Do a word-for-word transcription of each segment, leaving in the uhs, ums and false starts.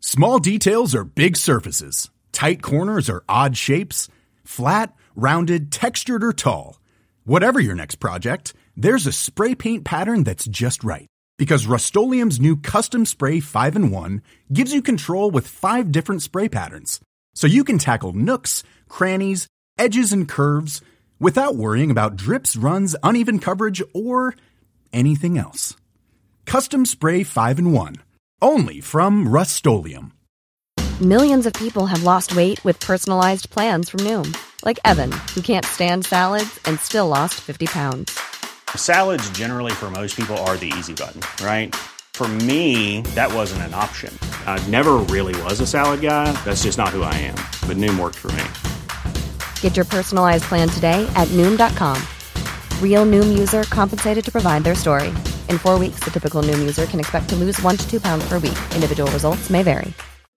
Small details are big surfaces. Tight corners are odd shapes. Flat, rounded, textured, or tall. Whatever your next project, there's a spray paint pattern that's just right. Because Rust-Oleum's new Custom Spray five in one gives you control with five different spray patterns. So you can tackle nooks, crannies, edges, and curves without worrying about drips, runs, uneven coverage, or anything else. Custom Spray five in one. Only from Rust-Oleum. Millions of people have lost weight with personalized plans from Noom. Like Evan, who can't stand salads and still lost fifty pounds. Salads generally for most people are the easy button, right? For me, that wasn't an option. I never really was a salad guy. That's just not who I am. But Noom worked for me. Get your personalized plan today at Noom dot com. Real Noom user compensated to provide their story. In four weeks, the typical Noom user can expect to lose one to two pounds per week. Individual results may vary.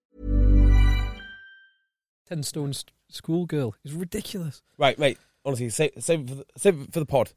Ten stone st- schoolgirl is ridiculous. Right, mate. Honestly, save, save, it for the, save it for the pod.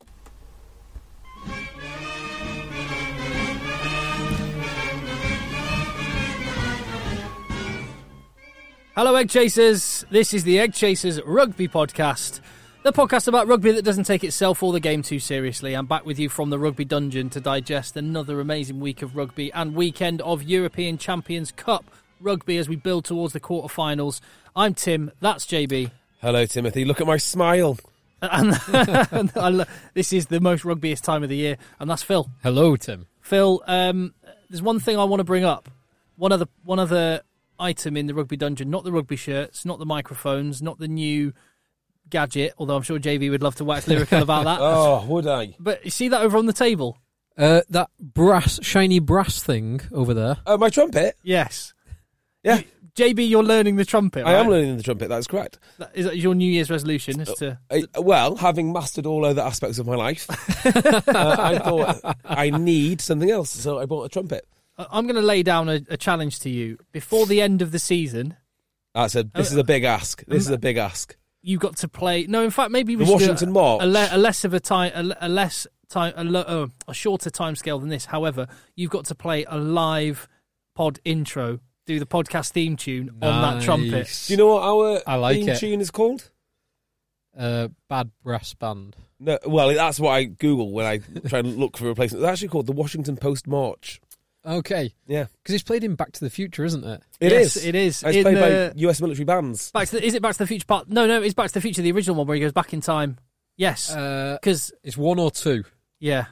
Hello, Egg Chasers. This is the Egg Chasers Rugby Podcast, the podcast about rugby that doesn't take itself or the game too seriously. I'm back with you from the Rugby Dungeon to digest another amazing week of rugby and weekend of European Champions Cup rugby as we build towards the quarterfinals. I'm Tim, that's J B. Hello, Timothy. Look at my smile. And, and I lo- this is the most rugbyist time of the year, and that's Phil. Hello, Tim. Phil, um, there's one thing I want to bring up. One other, one other item in the Rugby Dungeon, not the rugby shirts, not the microphones, not the new gadget, although I'm sure J V would love to wax lyrical about that. Oh, would I? But you see that over on the table? Uh, that brass, shiny brass thing over there. Oh, my trumpet? Yes. Yeah. You, J B, you're learning the trumpet, right? I am learning the trumpet, that's correct. That, is that your New Year's resolution? Is to... I, well, having mastered all other aspects of my life, uh, I thought I need something else, so I bought a trumpet. I'm going to lay down a, a challenge to you. Before the end of the season... That's a, this is a big ask. This is a big ask. You got to play... No, in fact, maybe we the should Washington do a, March. a, le, a less of a time... A, a less time... A, lo, uh, a shorter time scale than this. However, you've got to play a live pod intro, do the podcast theme tune nice. on that trumpet. Do you know what our I like theme it. tune is called? Uh, Bad Brass Band. No, well, that's what I Google when I try and look for a replacement. It's actually called the Washington Post March. Okay. Yeah. Because it's played in Back to the Future, isn't it? It yes, is. It is. It's in played the, by U S military bands. Back to the, is it Back to the Future part? No, no, it's Back to the Future, the original one where he goes back in time. Yes. Because uh, it's one or two. Yeah.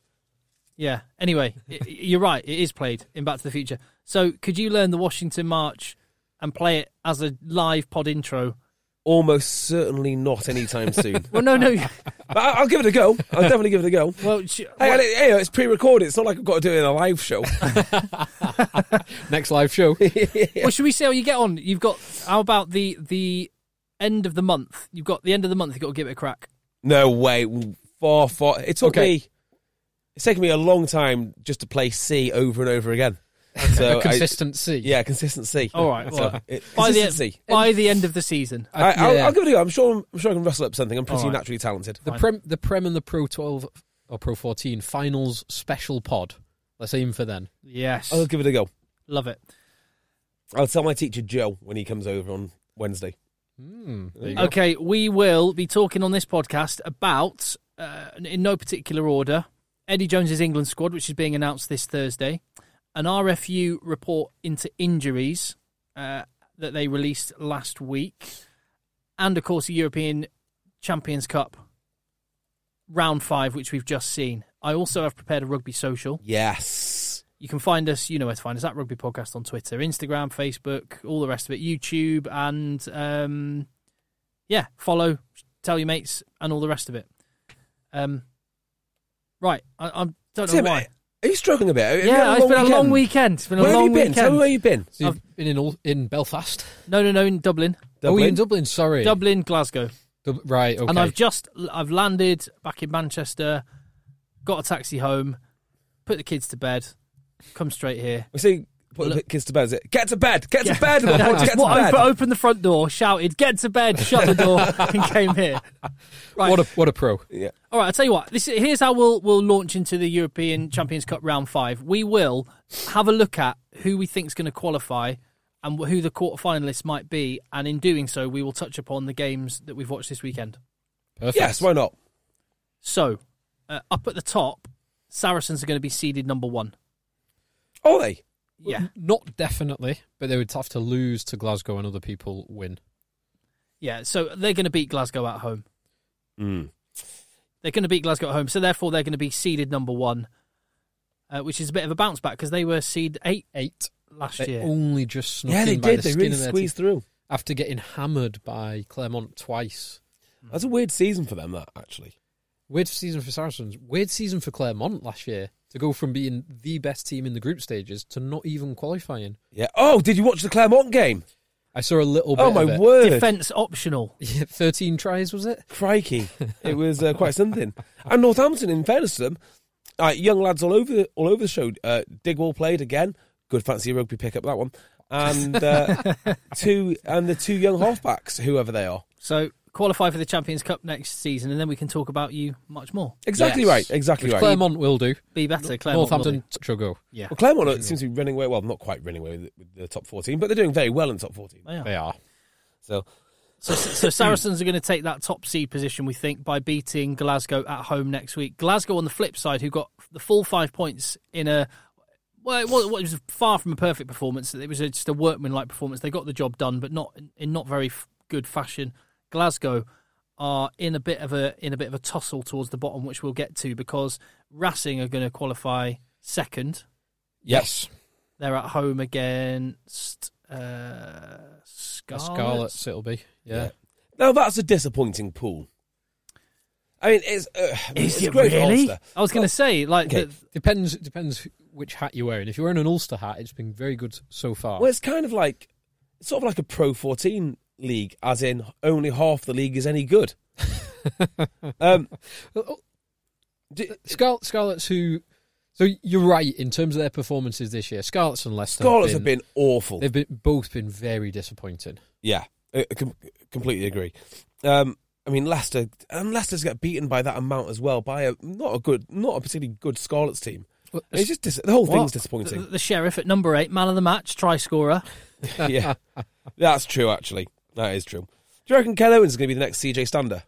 Yeah. Anyway, it, you're right. It is played in Back to the Future. So could you learn the Washington March and play it as a live pod intro? Almost certainly not anytime soon. Well, no, no. But I'll give it a go. I'll definitely give it a go. Well, sh- hey, well hey, it's pre-recorded. It's not like I've got to do it in a live show. Next live show. Yeah. Well, should we see how you get on? You've got, how about the the end of the month? You've got the end of the month, you've got to give it a crack. No way. Far, far. It took okay. me, it's taken me a long time just to play C over and over again. So consistency. I, yeah, consistency. All right. So Well, it, by, the consistency. end, by the end of the season. I, I'll, yeah. I'll give it a go. I'm sure, I'm sure I can rustle up something. I'm pretty All right. naturally talented. The Fine. Prem, the Prem and the Pro twelve or Pro fourteen finals special pod. Let's aim for then. Yes. I'll give it a go. Love it. I'll tell my teacher Joe when he comes over on Wednesday. Mm, there you go. Okay, we will be talking on this podcast about, uh, in no particular order, Eddie Jones's England squad, which is being announced this Thursday, an R F U report into injuries uh, that they released last week, and, of course, the European Champions Cup round five, which we've just seen. I also have prepared a rugby social. Yes. You can find us, you know where to find us, at Rugby Podcast on Twitter, Instagram, Facebook, all the rest of it, YouTube, and, um, yeah, follow, tell your mates, and all the rest of it. Um, right, I, I don't know Tim, why. Are you struggling a bit? Have you had Yeah, a it's long been weekend? a long weekend. It's been a Where long have you been? weekend. Tell me where you've been. So you've been in in Belfast? No, no, no, in Dublin. Oh, you're in Dublin, sorry. Dublin, Glasgow. Dub- right, okay. And I've just, I've landed back in Manchester, got a taxi home, put the kids to bed, come straight here. We see, put the Look. kids to bed. Is it, get to bed! Get to bed! No, Get just to what, bed! open, opened the front door, shouted, get to bed, shut the door, and came here. Right. What a what a pro. Yeah. All right, I'll tell you what. This here's how we'll we'll launch into the European Champions Cup round five. We will have a look at who we think is going to qualify and who the quarter-finalists might be. And in doing so, we will touch upon the games that we've watched this weekend. Perfect. Yes, why not? So, uh, up at the top, Saracens are going to be seeded number one. Are they? Yeah. Not definitely, but they would have to lose to Glasgow and other people win. Yeah, so they're going to beat Glasgow at home. Mm. They're going to beat Glasgow at home, so therefore they're going to be seeded number one, uh, which is a bit of a bounce back because they were seed eight, Eight. last They year. only just snuck Yeah, they in by did. the They skin really of their squeezed teeth through. after getting hammered by Claremont twice. That's a weird season for them, that, actually. Weird season for Saracens. Weird season for Claremont last year to go from being the best team in the group stages to not even qualifying. Yeah. Oh, did you watch the Claremont game? I saw a little bit Oh, my of it. word. Defence optional. Yeah, thirteen tries, was it? Crikey. It was uh, quite something. And Northampton, in fairness to them, uh, young lads all over all over the show. Uh, Digwall played again. Good fancy rugby pick up, that one. And uh, two and the two young halfbacks, whoever they are. So qualify for the Champions Cup next season, and then we can talk about you much more. Exactly Yes. right. Exactly Which right. Claremont will do. Be better, Claremont. Northampton shall go. Yeah, Well, Claremont seems to be running away. Well, not quite running away with with the top fourteen, but they're doing very well in the top fourteen. they are. They are. So, So, so Saracens are going to take that top seed position, we think, by beating Glasgow at home next week. Glasgow, on the flip side, who got the full five points in a well, it was, it was far from a perfect performance. It was just a workmanlike performance. They got the job done, but not in not very f- good fashion. Glasgow are in a bit of a in a bit of a tussle towards the bottom, which we'll get to, because Racing are going to qualify second. Yes. They're at home against uh, Scarlets. Scarlets, it'll be. Yeah. now that's a disappointing pool. I mean, it's uh, Is it's it great for really? Ulster. I was going to say, like, okay. the, Depends depends which hat you're wearing. If you're wearing an Ulster hat, it's been very good so far. Well, it's kind of like it's sort of like a Pro fourteen league, as in only half the league is any good. um, d- Scar- Scarlets, who... So you're right in terms of their performances this year. Scarlets and Leicester Scarlets have have been, been awful. they've been both been very disappointing. Yeah, I com- completely agree. Um, I mean, Leicester and Leicester's get beaten by that amount as well by a not a good, not a particularly good Scarlets team. Well, It's just dis- the whole What? thing's the, disappointing. the Sheriff at number eight, man of the match, try scorer. Yeah, that's true. Actually, that is true. Do you reckon Ken Owens is going to be the next C J Stander?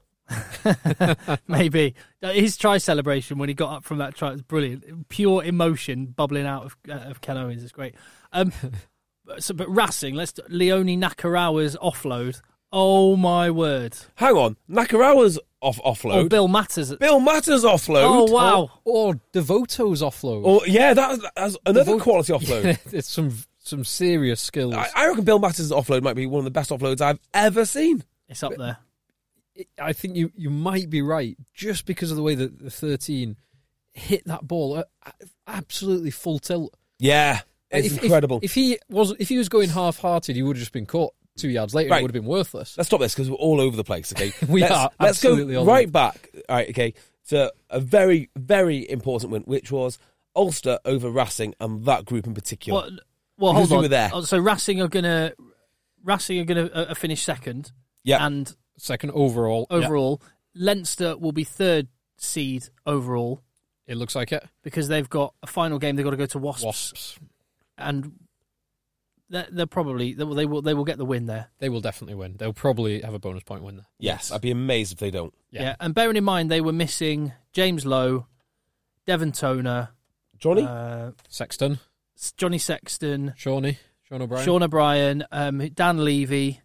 Maybe. His try celebration when he got up from that try was brilliant. Pure emotion bubbling out of, uh, of Ken Owens. It's great. Um, so, but Racing, let's Leone Nakarawa's offload. Oh, my word. Hang on, Nakarawa's off Oh, offload. Bill Matters. Bill Matters offload. Oh, wow. Or Devoto's offload. Oh yeah, that, that's another Devoto- quality offload. It's some some serious skills. I, I reckon Bill Matters' offload might be one of the best offloads I've ever seen. It's up there. I think you, you might be right, just because of the way that the thirteen hit that ball at absolutely full tilt. Yeah, it's If- if- incredible. If, he was if he was going half-hearted, he would have just been caught two yards later. Right. It would have been worthless. Let's stop this because we're all over the place. Okay, We let's, are Let's absolutely go all right over. back. All right, okay, to a very, very important win, which was Ulster over Racing and that group in particular. Well, well Because hold we on. were there. Oh, So Racing are going to Racing are going to uh, finish second. Yeah. And Second overall. overall, Leinster will be third seed overall Yeah, it looks like it. because they've got a final game. They've got to go to Wasps, Wasps. and they're, they're probably they will, they will they will get the win there. They will definitely win. They'll probably have a bonus point win there. Yes, I'd be amazed if they don't. Yeah. Yeah. And bearing in mind they were missing James Lowe, Devon Toner, Johnny, uh, Sexton, Johnny Sexton, Shawnee, Sean O'Brien. Sean O'Brien, um, Dan Levy.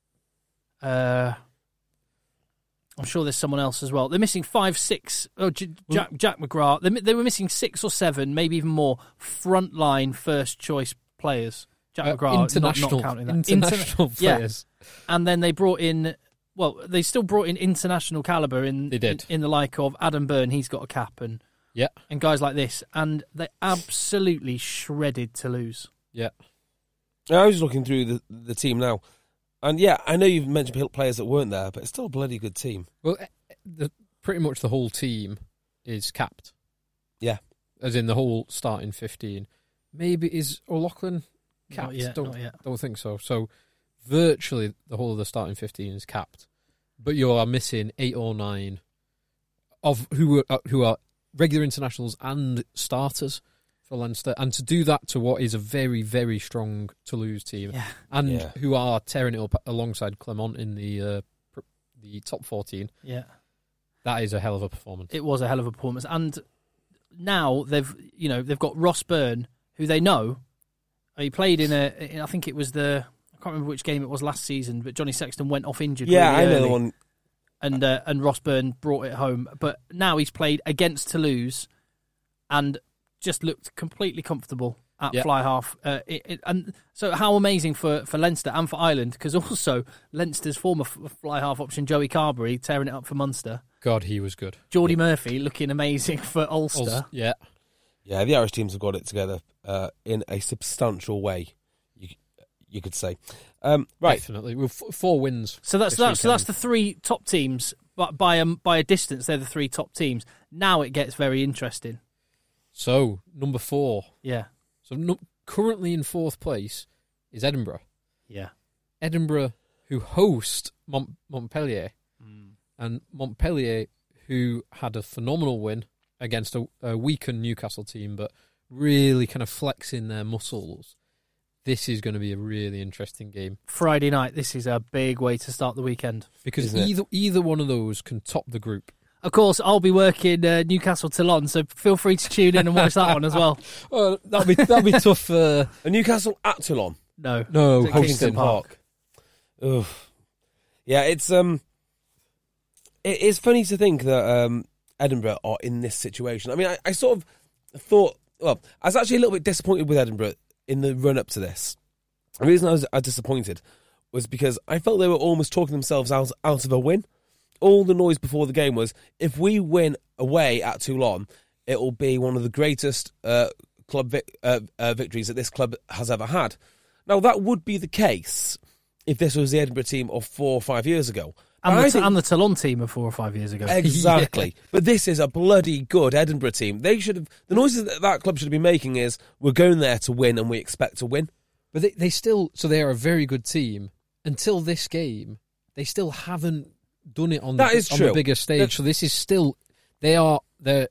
Uh, I'm sure there's someone else as well. They're missing five, six. Oh, J- Jack Jack McGrath. They, they were missing six or seven, maybe even more frontline first choice players. Jack Uh, McGrath, international, not, not counting that. international Interna- yeah. players. And then they brought in. Well, they still brought in international caliber in, They did. in in the like of Adam Byrne. He's got a cap and Yeah, and guys like this, and they absolutely shredded Toulouse. yeah. I was just looking through the, the team now, and yeah, I know you've mentioned players that weren't there, but it's still a bloody good team. Well, eh, the, pretty much the whole team is capped. Yeah. As in the whole starting fifteen. Maybe is O'Loughlin capped? Not yet, don't, not yet. don't think so. So virtually the whole of the starting fifteen is capped. But you are missing eight or nine of who are, uh, who are regular internationals and starters. for Leinster, and to do that to what is a very, very strong Toulouse team, Yeah. and Yeah. who are tearing it up alongside Clermont in the uh, pr- the top fourteen. Yeah. That is a hell of a performance. It was a hell of a performance, and now they've you know they've got Ross Byrne, who they know. He played in a, in, I think it was the, I can't remember which game it was last season, but Johnny Sexton went off injured. Yeah, really I know early, the one. and uh, and Ross Byrne brought it home. But now he's played against Toulouse, and just looked completely comfortable at Yeah. fly half. Uh, it, it, and so, how amazing for, for Leinster and for Ireland, because also Leinster's former f- fly half option Joey Carberry tearing it up for Munster. God, he was good. Geordie Murphy looking amazing for Ulster. Ulster, yeah. Yeah, the Irish teams have got it together uh, in a substantial way, you, you could say. Um, right. Definitely. With f- four wins. So that's this that's so weekend. that's the three top teams, but by a by a distance, they're the three top teams. Now it gets very interesting. So, number four. Yeah, So, no, currently in fourth place is Edinburgh. yeah, Edinburgh, who host Mont- Montpellier, and Montpellier, who had a phenomenal win against a, a weakened Newcastle team, but really kind of flexing their muscles. This is going to be a really interesting game Friday night. This is a big way to start the weekend. because Isn't it? either either one of those can top the group. Of course, I'll be working uh, Newcastle Toulon, so feel free to tune in and watch that one as well. Oh, that'll be that'll be tough. Uh, And Newcastle at Toulon. No, no, Is it hosting. Kingston Park? Ugh. Yeah, it's um, it is funny to think that um, Edinburgh are in this situation. I mean, I, I sort of thought, well, I was actually a little bit disappointed with Edinburgh in the run up to this. The reason I was uh, disappointed was because I felt they were almost talking themselves out out of a win. All the noise before the game was, if we win away at Toulon, it will be one of the greatest uh, club vic- uh, uh, victories that this club has ever had. Now, that would be the case if this was the Edinburgh team of four or five years ago. and But I the, think- and the Toulon team of four or five years ago. Exactly. But this is a bloody good Edinburgh team. They should have, the noises that that club should have been making is, we're going there to win and we expect to win. But they, they still, so they are a very good team. Until this game, they still haven't done it on, That the, is on true. the bigger stage. That- so this is still, they are, they're,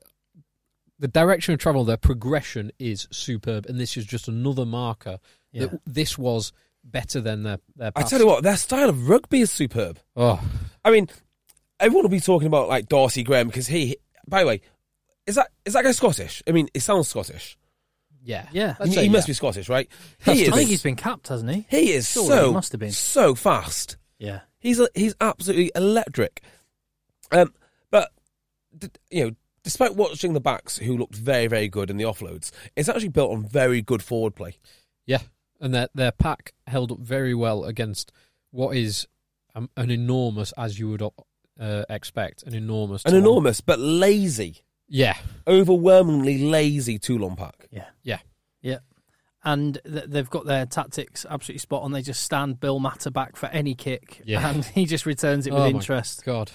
the direction of travel, their progression is superb. And this is just another marker Yeah. that this was better than their, their I past. tell you what, their style of rugby is superb. Oh, I mean, everyone will be talking about like Darcy Graham because he, by the way, is that is that guy Scottish? I mean, it sounds Scottish. yeah. Yeah. Let's He, say he must yeah. be Scottish, right? I He think is. he's been capped, hasn't he? He is Surely so he must have been. so fast. Yeah. He's he's absolutely electric. Um, but d- you know, despite watching the backs who looked very very good in the offloads, it's actually built on very good forward play. Yeah, and their their pack held up very well against what is um, an enormous, as you would uh, expect, an enormous, An Toulon- enormous but lazy, yeah, overwhelmingly lazy Toulon pack. Yeah. yeah, Yeah. And th- they've got their tactics absolutely spot on. They just stand Bill Matter back for any kick, Yeah. and he just returns it Oh with my interest. God,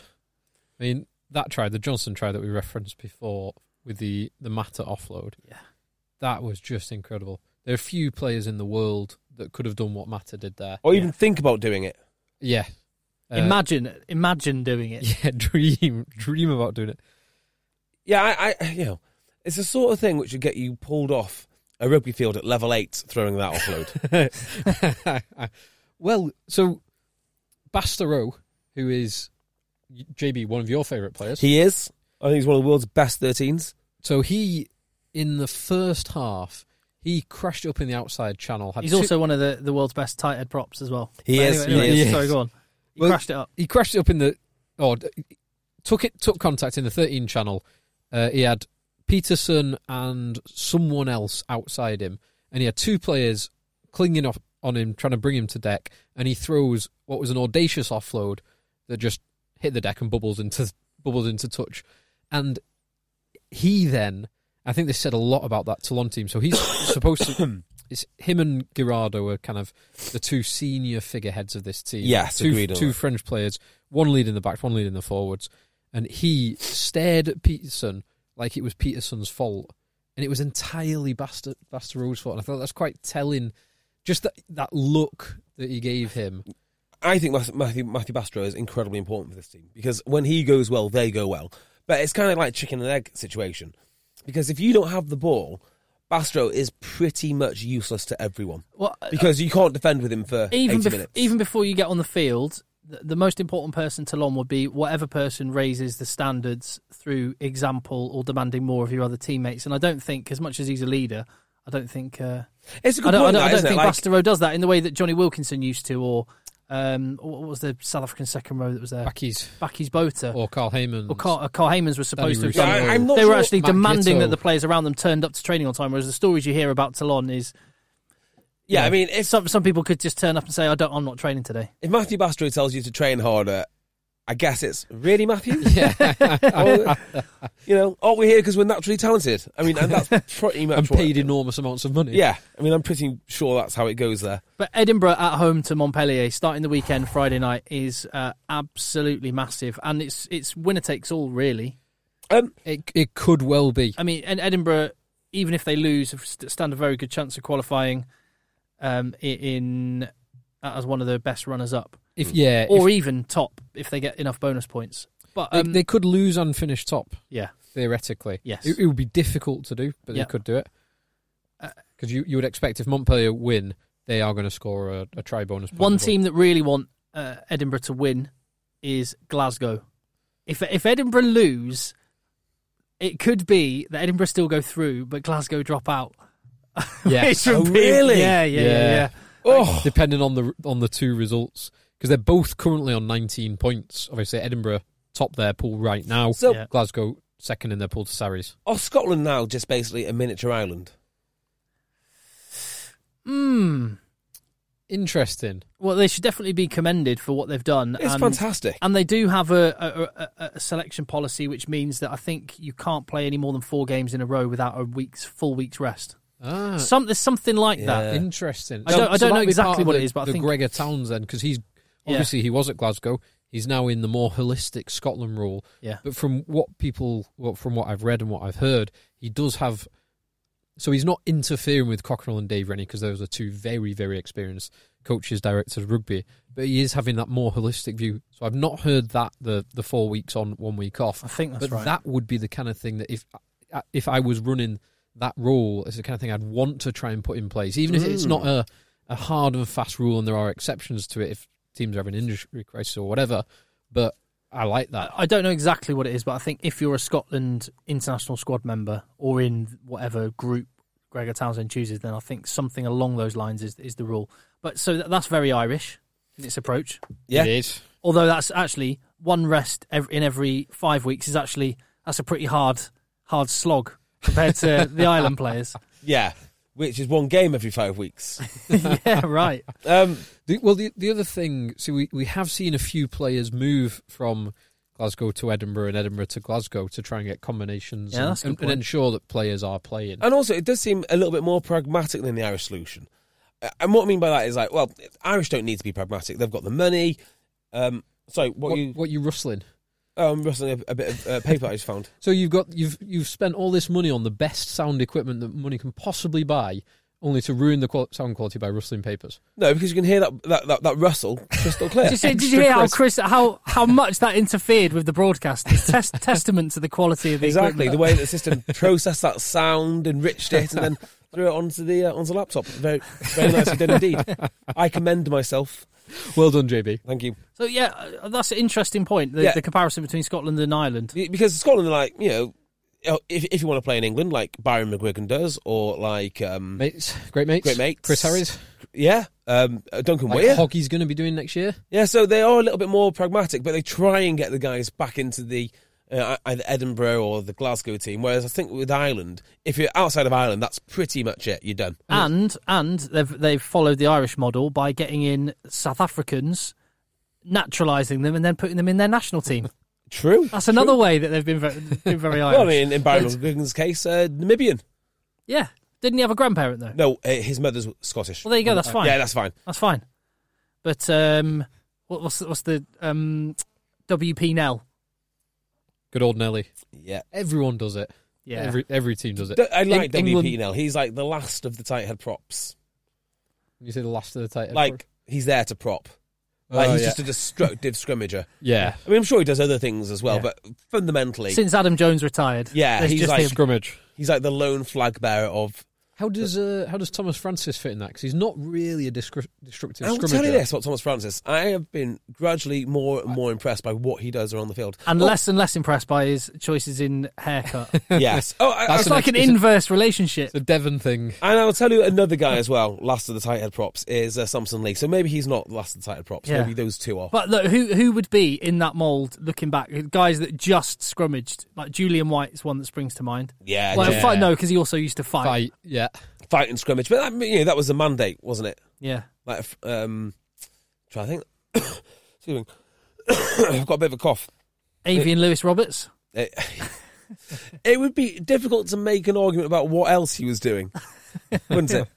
I mean that try, the Johnson try that we referenced before with the the Mata offload, Yeah. that was just incredible. There are few players in the world that could have done what Mata did there. Or even Yeah. think about doing it. Yeah, Uh, imagine, imagine doing it. yeah, dream, dream about doing it. Yeah, I, I you know, it's the sort of thing which would get you pulled off a rugby field at level eight throwing that offload. Well, so Bastareaud, who is J B, one of your favourite players. He is. I think he's one of the world's best thirteens. So he, in the first half, he crashed up in the outside channel. Had He's two- also one of the, the world's best tight head props as well. He But is, Anyway, he anyway, is. Sorry, go on. He Well, crashed it up. he crashed it up in the, or took it took contact in the thirteen channel. Uh, he had Peterson and someone else outside him, and he had two players clinging off on him, trying to bring him to deck. And he throws what was an audacious offload that just hit the deck and bubbles into bubbles into touch. And he then, I think this said a lot about that Toulon team. So he's supposed to. It's him and Girardo are kind of the two senior figureheads of this team. Yes, two, agreed on two that. French players, one leading the back, one leading the forwards, and he stared at Peterson like it was Peterson's fault, and it was entirely Basta Bastareaud's fault. And I thought that's quite telling, just that that look that he gave him. I think Matthew, Matthew Bastareaud is incredibly important for this team because when he goes well, they go well. But it's kind of like chicken and egg situation because if you don't have the ball, Bastro is pretty much useless to everyone Well, because you can't defend with him for even eighty bef- minutes. even before you get on the field, the, the most important person to Lon would be whatever person raises the standards through example or demanding more of your other teammates. And I don't think, as much as he's a leader, I don't think uh, it's a good I don't, point. I don't, that, I don't isn't think it? Like, Bastero does that in the way that Johnny Wilkinson used to, or um, what was the South African second row that was there? Backy's Backy's Bota. or Carl Heyman. Or Carl, uh, Carl Haymans was supposed Danny to have Russo. done Yeah, it. I'm not They were sure- actually Matt demanding Gitto. that the players around them turned up to training on time, whereas the stories you hear about Toulon is... yeah, you know, I mean, if some some people could just turn up and say, I don't, I'm not training today. if Matthew Bastro tells you to train harder, I guess it's really Matthew. Yeah. Or, you know, are we here because we're naturally talented? I mean, and that's pretty much and what- paid enormous amounts of money. Yeah, I mean, I'm pretty sure that's how it goes there. But Edinburgh at home to Montpellier, starting the weekend Friday night, is uh, absolutely massive, and it's it's winner takes all really. Um, It it could well be. I mean, and Edinburgh, even if they lose, have st- stand a very good chance of qualifying um, i- in uh, as one of the best runners up, If yeah, or if even top if they get enough bonus points. But they, um, they could lose and finish top yeah, theoretically. Yes. it, it would be difficult to do, but Yeah. they could do it. Uh, Because you, you would expect if Montpellier win, they are going to score a, a try bonus. point one as well. team that really want uh, Edinburgh to win is Glasgow. If if Edinburgh lose, it could be that Edinburgh still go through, but Glasgow drop out. Yeah. Which would Oh, be- really? Yeah, yeah, yeah. Yeah. yeah. oh, depending on the on the two results, because they're both currently on nineteen points. Obviously, Edinburgh top their pool right now. so Yeah. Glasgow second in their pool to Sarries. are Scotland now just basically a miniature island? Hmm. Interesting. Well, they should definitely be commended for what they've done. It's and, fantastic. And they do have a, a, a, a selection policy, which means that I think you can't play any more than four games in a row without a week's full week's rest. Ah, Some there's something like Yeah. that. interesting. I don't- I don't know that'd be exactly part of what the, it is, but I the think- Gregor Townsend, because he's Yeah. obviously he was at Glasgow. He's now in the more holistic Scotland role. Yeah. But from what people, well, from what I've read and what I've heard, he does have. So he's not interfering with Cockerell and Dave Rennie, because those are two very, very experienced coaches, directors of rugby. But he is having that more holistic view. So I've not heard that the the four weeks on, one week off. I think that's but right. that would be the kind of thing that if if I was running that rule, it's the kind of thing I'd want to try and put in place, even if it's not a, a hard and fast rule, and there are exceptions to it if teams are having an injury crisis or whatever. But I like that. I don't know exactly what it is, but I think if you're a Scotland international squad member or in whatever group Gregor Townsend chooses, then I think something along those lines is is the rule. But so that, that's very Irish in its approach. Yeah. It is. Although that's actually one rest ev- in every five weeks is actually that's a pretty hard hard slog compared to the Ireland players. Yeah, which is one game every five weeks. Yeah, right. Um, The, well, the the other thing, see, we, we have seen a few players move from Glasgow to Edinburgh and Edinburgh to Glasgow to try and get combinations Yeah, and, that's a good and, and point. ensure that players are playing. and also, it does seem a little bit more pragmatic than the Irish solution. Uh, And what I mean by that is like, well, Irish don't need to be pragmatic. They've got the money. Um, sorry, what, what, you? what you rustling? Oh, I'm rustling a, a bit of uh, paper I just found. So you've got you've you've spent all this money on the best sound equipment that money can possibly buy, only to ruin the qual- sound quality by rustling papers. No, because you can hear that that, that, that rustle crystal clear. Did you, see, did you hear how Chris how how much that interfered with the broadcast? It's tes- testament to the quality of the Exactly, equipment. the way that the system processed that sound, enriched it, and then threw it onto the uh, onto the laptop. Very, very nicely done indeed. I commend myself. Well done, J B. Thank you. So yeah, uh, that's an interesting point. The, Yeah. the comparison between Scotland and Ireland. Because Scotland are like, you know, if if you want to play in England, like Byron McGuigan does, or like um, Mates, great mates, Great mates. Chris Harris, yeah, um, uh, Duncan like Weir. Hoggy's going to be doing next year. Yeah, so they are a little bit more pragmatic, but they try and get the guys back into the uh, either Edinburgh or the Glasgow team. Whereas I think with Ireland, if you're outside of Ireland, that's pretty much it. You're done. And and they've they've followed the Irish model by getting in South Africans, naturalising them, and then putting them in their national team. True. That's another way that they've been very, been very Irish. Well, I mean, in Byron McGuigan's case, uh, Namibian. Yeah, didn't he have a grandparent though? No, uh, his mother's Scottish. Well, there you go. That's fine. Yeah, that's fine. That's fine. But um, what, what's the, what's the um, W P Nell? Good old Nelly. Yeah. Everyone does it. Yeah, Every every team does it. D- I like Eng- W P England- now. He's like the last of the tight head props. You say the last of the tight. Like, he's there to prop. Oh, Like, he's yeah. just a destructive scrummager. yeah, I mean, I'm sure he does other things as well, Yeah. but fundamentally, since Adam Jones retired. Yeah, there's he's just like- him. scrimmage. he's like the lone flag bearer of How does uh, how does Thomas Francis fit in that? Because he's not really a discri- destructive I'll scrummager. tell you this about Thomas Francis. I have been gradually more and more impressed by what he does around the field. And oh. less and less impressed by his choices in haircut. Yes. Oh, I, That's It's an like an ex- inverse relationship. It's a Devon thing. and I'll tell you another guy as well, last of the tight head props, is uh, Samson Lee. So maybe he's not last of the tight head props. Yeah. Maybe those two are. But look, who who would be in that mould looking back? Guys that just scrummaged. Like Julian White is one that springs to mind. yeah, Well, yeah. fight, no, because he also used to fight. Fight, yeah. Fight and scrimmage. But that, you know, that was a mandate, wasn't it? Yeah. Like, um, try to think. Excuse me. I've got a bit of a cough. Avian Lewis Roberts. It, it would be difficult to make an argument about what else he was doing, wouldn't it?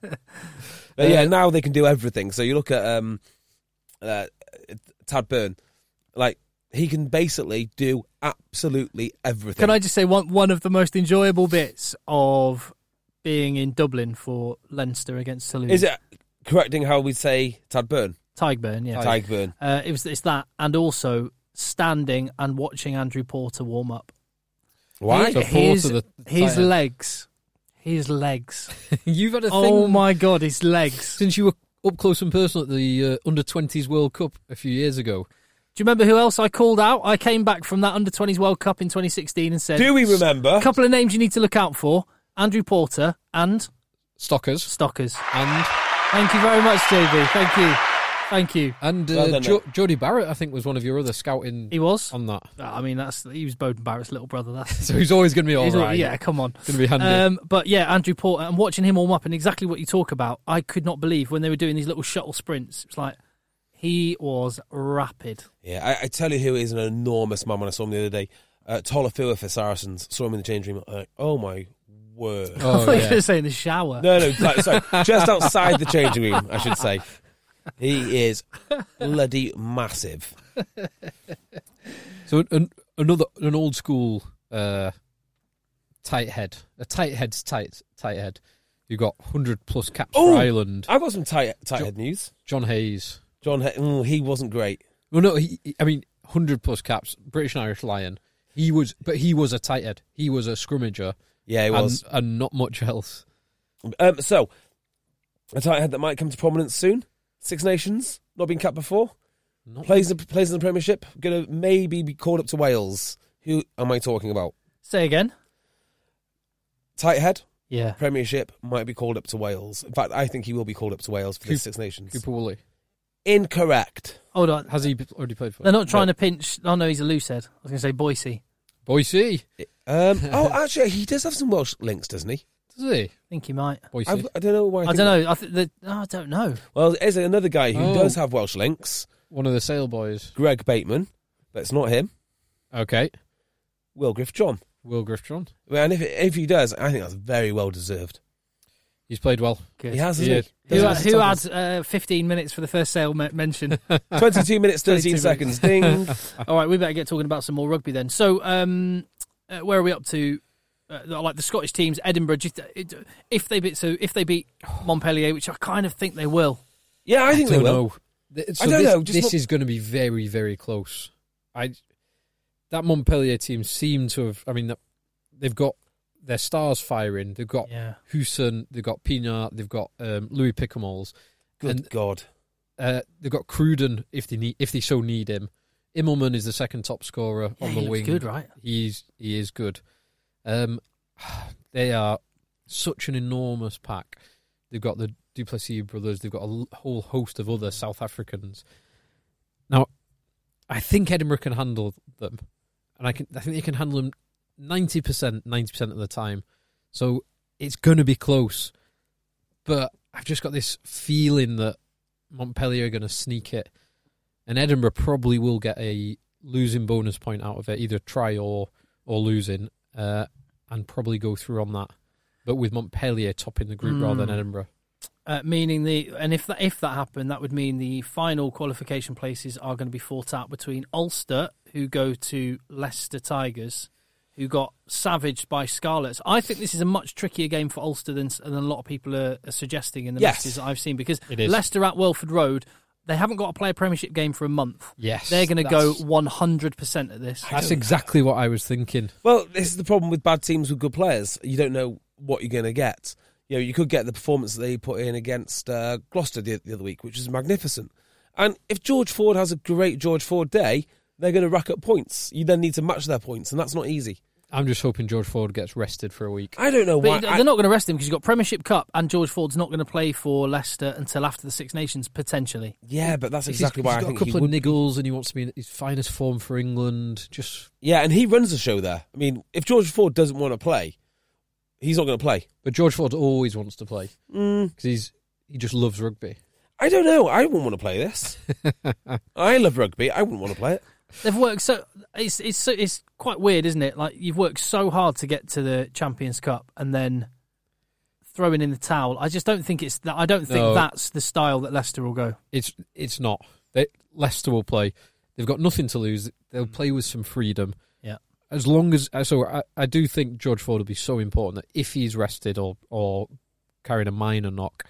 But yeah, now they can do everything. So you look at um, uh, Tad Byrne, like he can basically do absolutely everything. Can I just say one one of the most enjoyable bits of being in Dublin for Leinster against Toulouse? Is it correcting how we say Tad Byrne? Tygburn, yeah. Tygburn. Uh, it was it's that, and also standing and watching Andrew Porter warm up. Why? So His, Porter, the his tight end. legs, his legs. You've had a thing Oh my God, his legs. since you were up close and personal at the uh, under twenties World Cup a few years ago. Do you remember who else I called out? I came back from that under twenties World Cup in twenty sixteen and said, Do we remember? a couple of names you need to look out for: Andrew Porter and Stockers Stockers. and Thank you very much, J B. Thank you, thank you. and uh, Well done, jo- mate. Jody Barrett, I think, was one of your other scouting He was. on that. I mean, that's he was Bowden Barrett's little brother. That's So he's always going to be all he's all- right. yeah. Come on. Going to be handy. Um, but yeah, Andrew Porter, and watching him warm up and exactly what you talk about, I could not believe when they were doing these little shuttle sprints. It's like he was rapid. Yeah, I, I tell you who is an enormous man when I saw him the other day. Uh, Tolafua for Saracens. Saw him in the change room. Like, oh my word. I oh, thought you were yeah. going to say in the shower. No, no, like, sorry, just outside the changing room, I should say. He is bloody massive. So an, another an old school uh, tight head, a tight head's tight tight head. You got hundred plus caps Oh! for Ireland. I've got some tight, tight head news. John Hayes. John, he- mm, he wasn't great. Well, no, he, I mean hundred plus caps. British and Irish Lion. He was, but he was a tight head. He was a scrummager. Yeah, he was. and, and not much else. Um, so, a tight head that might come to prominence soon. Six Nations, not been capped before. Not Plays, plays in the Premiership. Going to maybe be called up to Wales. Who am I talking about? Say again. Tight head, Yeah. Premiership, might be called up to Wales. In fact, I think he will be called up to Wales for the Coop- Six Nations. Cooper Woolley. Incorrect. Hold on. Has he already played for They're not trying No. to pinch. Oh no, he's a loose head. I was going to say Boise. Boise? Um, oh, actually, he does have some Welsh links, doesn't he? Does he? I think he might. Boise. I've, I don't know why. I, I think don't that. know. I th- the, oh, I don't know. Well, there's another guy who Oh. does have Welsh links, One of the Sale boys. Greg Bateman, but it's not him. Okay. Will Griff John. Will Griffithron. Well, and if if he does, I think that's very well deserved. He's played well. Good. He has, Yeah. hasn't he? Who, Does had, who have had uh, fifteen minutes for the first sale me- mention? twenty-two minutes, twenty-two thirteen seconds. Ding. All right, we better get talking about some more rugby then. So, um, uh, where are we up to? Uh, like the Scottish teams, Edinburgh. do you th- it- If they beat, so if they beat Montpellier, which I kind of think they will. Yeah, I think I they don't will. know. Th- So I don't this, know, just this not- is going to be very, very close. I that Montpellier team seem to have. I mean, that- they've got their stars firing. They've got Yeah. Hewson. They've got Pinard. They've got um, Louis Picamoles. Good And- God. Uh, they've got Cruden if they need, if they so need him. Immelman is the second top scorer Yeah, on he the looks wing. good, right? He's he is good. Um, they are such an enormous pack. They've got the Duplessis brothers. They've got a l- whole host of other South Africans. Now, I think Edinburgh can handle them, and I can. I think they can handle them ninety percent, ninety percent of the time. So it's going to be close. But I've just got this feeling that Montpellier are going to sneak it, and Edinburgh probably will get a losing bonus point out of it, either try or or losing, uh, and probably go through on that. But with Montpellier topping the group Mm. rather than Edinburgh. Uh, meaning the and if that if that happened, that would mean the final qualification places are going to be fought out between Ulster, who go to Leicester Tigers, who got savaged by Scarlets. I think this is a much trickier game for Ulster than than a lot of people are, are suggesting in the Yes. messages that I've seen, because It is. Leicester at Welford Road, they haven't got to play a Premiership game for a month. Yes. They're going to go that's- one hundred percent at this. That's exactly what I was thinking. Well, this is the problem with bad teams with good players. You don't know what you're going to get. you know, you could get the performance that they put in against uh, Gloucester the, the other week, which was magnificent. And if George Ford has a great George Ford day, they're going to rack up points. You then need to match their points, and that's not easy. I'm just hoping George Ford gets rested for a week. I don't know why. But they're I, not going to rest him because you've got Premiership Cup and George Ford's not going to play for Leicester until after the Six Nations, potentially. yeah, but that's He's- exactly he's why I got think a couple he of would. niggles and he wants to be in his finest form for England. Just, Yeah, and he runs the show there. I mean, if George Ford doesn't want to play, he's not going to play. but George Ford always wants to play Mm, because he's he just loves rugby. I don't know. I wouldn't want to play this. I love rugby. I wouldn't want to play it. They've worked so it's it's so, it's quite weird, isn't it? Like you've worked so hard to get to the Champions Cup and then throwing in the towel. I just don't think it's that. I don't think No. that's the style that Leicester will go. It's it's not. They, Leicester will play. They've got nothing to lose. They'll play with some freedom. Yeah. As long as so, I, I do think George Ford will be so important that if he's rested or or carrying a minor knock,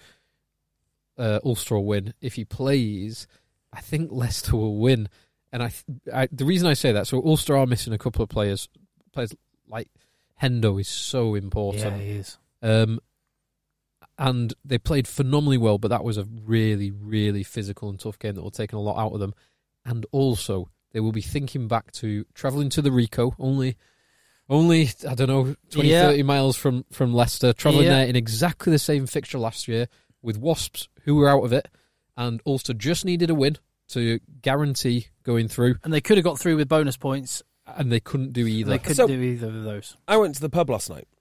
uh, Ulster will win. If he plays, I think Leicester will win. And I, I, the reason I say that, so Ulster are missing a couple of players. Players like Hendo is so important. he is. Um, and they played phenomenally well, but that was a really, really physical and tough game that will take a lot out of them. And also, they will be thinking back to travelling to the Rico, only, only I don't know, twenty, Yeah. thirty miles from, from Leicester, travelling Yeah. there in exactly the same fixture last year with Wasps, who were out of it, and Ulster just needed a win to guarantee going through, And they could have got through with bonus points. and they couldn't do either. They couldn't So- do either of those. I went to the pub last night,